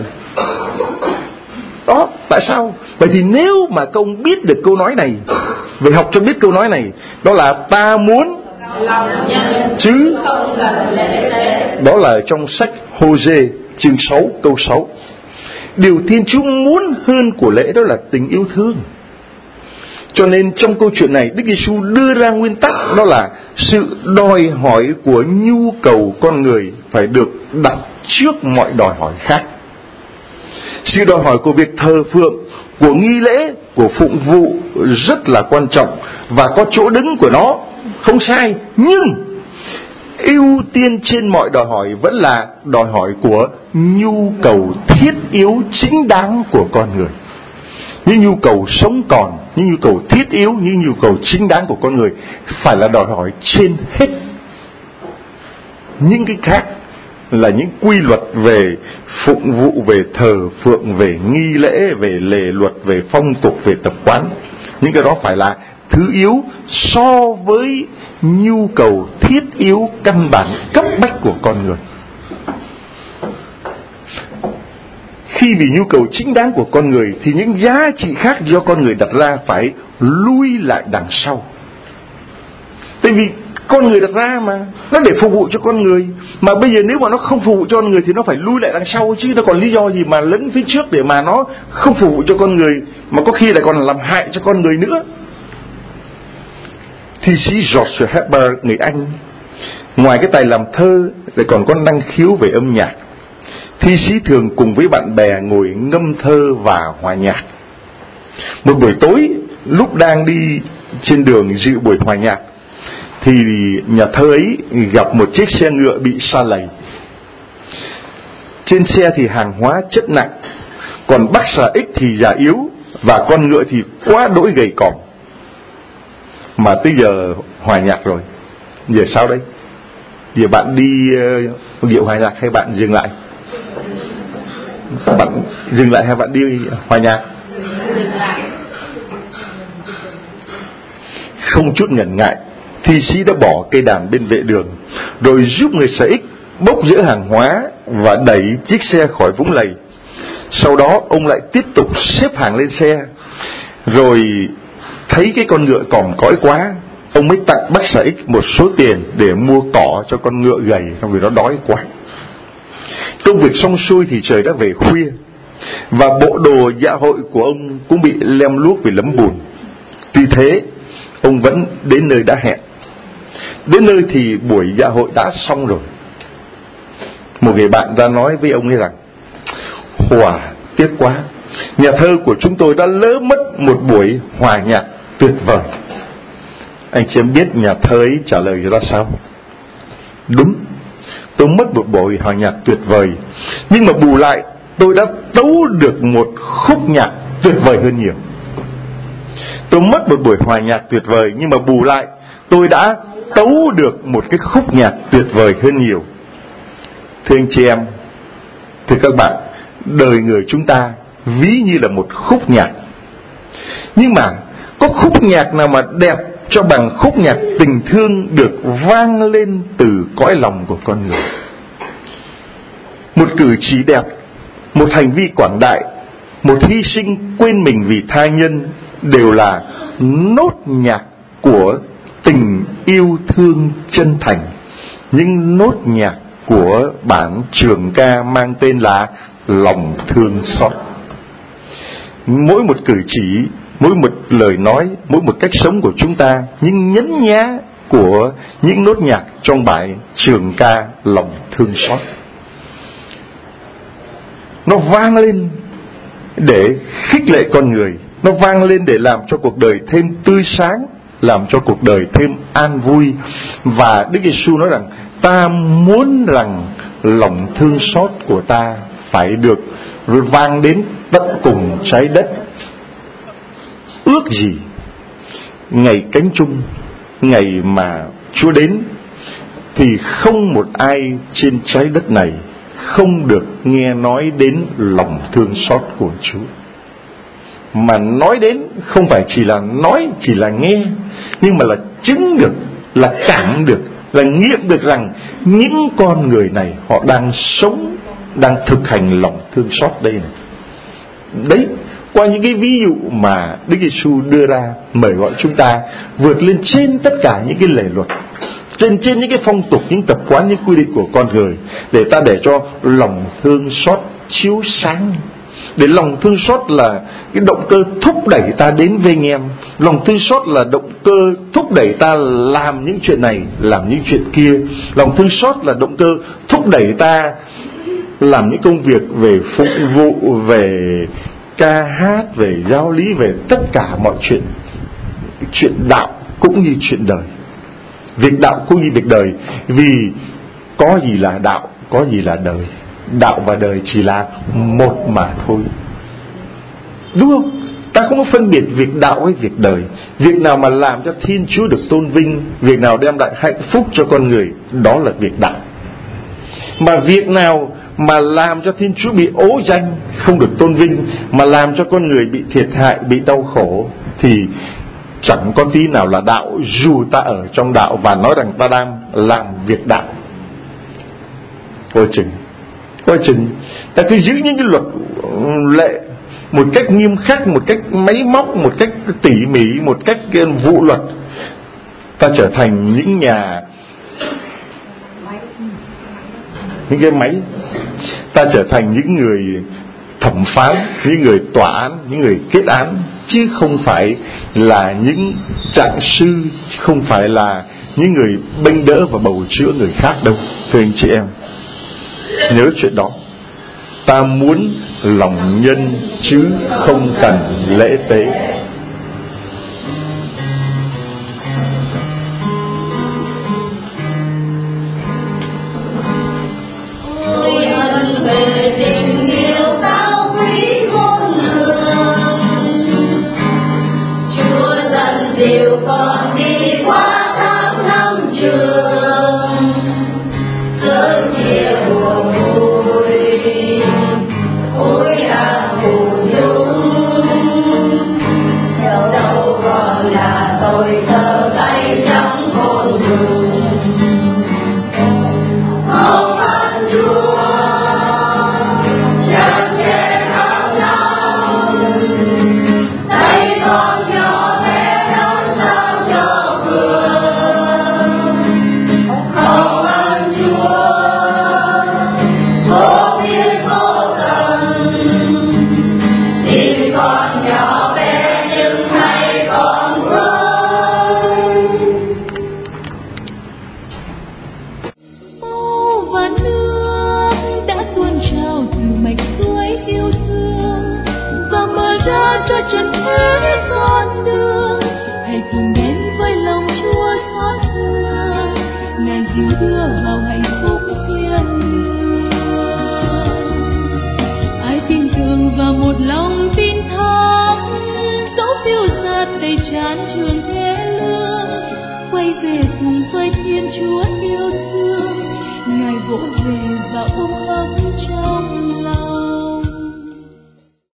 Đó, tại sao? Vậy thì nếu mà công biết được câu nói này, về học cho biết câu nói này, đó là ta muốn chứ. Đó là trong sách Hô-rê chương 6 câu 6. Điều Thiên Chúa muốn hơn của lễ đó là tình yêu thương. Cho nên trong câu chuyện này, Đức Giêsu đưa ra nguyên tắc, đó là sự đòi hỏi của nhu cầu con người phải được đặt trước mọi đòi hỏi khác. Sự đòi hỏi của việc thờ phượng, của nghi lễ, của phụng vụ rất là quan trọng và có chỗ đứng của nó, không sai. Nhưng ưu tiên trên mọi đòi hỏi vẫn là đòi hỏi của nhu cầu thiết yếu chính đáng của con người. Những nhu cầu sống còn, những nhu cầu thiết yếu, những nhu cầu chính đáng của con người phải là đòi hỏi trên hết. Những cái khác là những quy luật về phụng vụ, về thờ phượng, về nghi lễ, về lề luật, về phong tục, về tập quán. Những cái đó phải là thứ yếu so với nhu cầu thiết yếu căn bản cấp bách của con người. Khi vì nhu cầu chính đáng của con người thì những giá trị khác do con người đặt ra phải lui lại đằng sau. Tại vì con người đặt ra mà, nó để phục vụ cho con người. Mà bây giờ nếu mà nó không phục vụ cho con người thì nó phải lui lại đằng sau chứ. Nó còn lý do gì mà lấn phía trước để mà nó không phục vụ cho con người, mà có khi lại còn làm hại cho con người nữa. Thi sĩ George Herbert người Anh Ngoài cái tài làm thơ lại còn có năng khiếu về âm nhạc. Thi sĩ thường cùng với bạn bè ngồi ngâm thơ và hòa nhạc. Một buổi tối, lúc đang đi trên đường dự buổi hòa nhạc, thì nhà thơ ấy gặp một chiếc xe ngựa bị sa lầy. Trên xe thì hàng hóa chất nặng, còn bác xà ích thì già yếu, và con ngựa thì quá đỗi gầy còm. Mà tới giờ hòa nhạc rồi, giờ sao đây? Giờ bạn đi điệu hòa nhạc hay bạn dừng lại? Bạn dừng lại hay bạn đi hòa nhạc? Không chút ngần ngại, thi sĩ đã bỏ cây đàn bên vệ đường, rồi giúp người xà ích bốc dỡ hàng hóa và đẩy chiếc xe khỏi vũng lầy. Sau đó ông lại tiếp tục xếp hàng lên xe, rồi thấy cái con ngựa còm cõi quá, ông mới tặng bác xà ích một số tiền để mua cỏ cho con ngựa gầy, vì nó đói quá. Công việc xong xuôi thì trời đã về khuya, và bộ đồ dạ hội của ông cũng bị lem luốc vì lấm bùn. Tuy thế, ông vẫn đến nơi đã hẹn. Đến nơi thì buổi dạ hội đã xong rồi. Một người bạn ra nói với ông ấy rằng: "Hòa, tiếc quá, nhà thơ của chúng tôi đã lỡ mất một buổi hòa nhạc tuyệt vời." Anh chị em biết nhà thơ ấy trả lời ra sao? Đúng, tôi mất một buổi hòa nhạc tuyệt vời, nhưng mà bù lại tôi đã tấu được một khúc nhạc tuyệt vời hơn nhiều. Tôi mất một buổi hòa nhạc tuyệt vời, nhưng mà bù lại tôi đã tấu được một cái khúc nhạc tuyệt vời hơn nhiều. Thưa anh chị em, thưa các bạn, đời người chúng ta ví như là một khúc nhạc. Nhưng mà có khúc nhạc nào mà đẹp cho bằng khúc nhạc tình thương được vang lên từ cõi lòng của con người? Một cử chỉ đẹp, một hành vi quảng đại, một hy sinh quên mình vì tha nhân đều là nốt nhạc của tình yêu thương chân thành, những nốt nhạc của bản trường ca mang tên là lòng thương xót. Mỗi một cử chỉ, mỗi một lời nói, mỗi một cách sống của chúng ta, những nhấn nhá của những nốt nhạc trong bài trường ca lòng thương xót, nó vang lên để khích lệ con người, nó vang lên để làm cho cuộc đời thêm tươi sáng, làm cho cuộc đời thêm an vui. Và Đức Giêsu nói rằng: ta muốn rằng lòng thương xót của ta phải được vang đến tận cùng trái đất. Ước gì ngày cánh chung, ngày mà Chúa đến, thì không một ai trên trái đất này không được nghe nói đến lòng thương xót của Chúa. Mà nói đến không phải chỉ là nói, chỉ là nghe, nhưng mà là chứng được, là cảm được, là nghiệm được rằng những con người này họ đang sống, đang thực hành lòng thương xót đây này. Đấy, qua những cái ví dụ mà Đức Giêsu đưa ra, mời gọi chúng ta vượt lên trên tất cả những cái lề luật, trên những cái phong tục, những tập quán, những quy định của con người, để ta để cho lòng thương xót chiếu sáng. Để lòng thương xót là cái động cơ thúc đẩy ta đến với anh em. Lòng thương xót là động cơ thúc đẩy ta làm những chuyện này, làm những chuyện kia. Lòng thương xót là động cơ thúc đẩy ta làm những công việc về phục vụ, về ca hát, về giáo lý, về tất cả mọi chuyện. Chuyện đạo cũng như chuyện đời, việc đạo cũng như việc đời. Vì có gì là đạo, có gì là đời. Đạo và đời chỉ là một mà thôi, đúng không? Ta không có phân biệt việc đạo với việc đời. Việc nào mà làm cho Thiên Chúa được tôn vinh, việc nào đem lại hạnh phúc cho con người, đó là việc đạo. Mà việc nào mà làm cho Thiên Chúa bị ố danh, không được tôn vinh, mà làm cho con người bị thiệt hại, bị đau khổ, thì chẳng có tí nào là đạo, dù ta ở trong đạo và nói rằng ta đang làm việc đạo. Coi chừng ta cứ giữ những cái luật lệ một cách nghiêm khắc, một cách máy móc, một cách tỉ mỉ, một cách vụ luật, ta trở thành những cái máy. Ta trở thành những người thẩm phán, những người tòa án, những người kết án, chứ không phải là những trạng sư, không phải là những người bênh đỡ và bầu chữa người khác đâu, thưa anh chị em. Nhớ chuyện đó. Ta muốn lòng nhân chứ không cần lễ tế. Điều còn đi qua tháng năm trường, sớm chia buồn vui, ôi là phù dung, đâu còn là tôi thơ tay trắng hồn trùng. Ông ăn Chúa chẳng thể khóc lòng, tay con nhỏ cho trần thế con đường, hãy cùng đến với lòng Chúa xót thương, Ngài dìu đưa vào hạnh phúc thiên liêng. Ai tin tưởng vào một lòng tin thác, dẫu phiêu dạt đầy chán trường thế lương, quay về cùng với Thiên Chúa yêu thương, Ngài vỗ về và ôm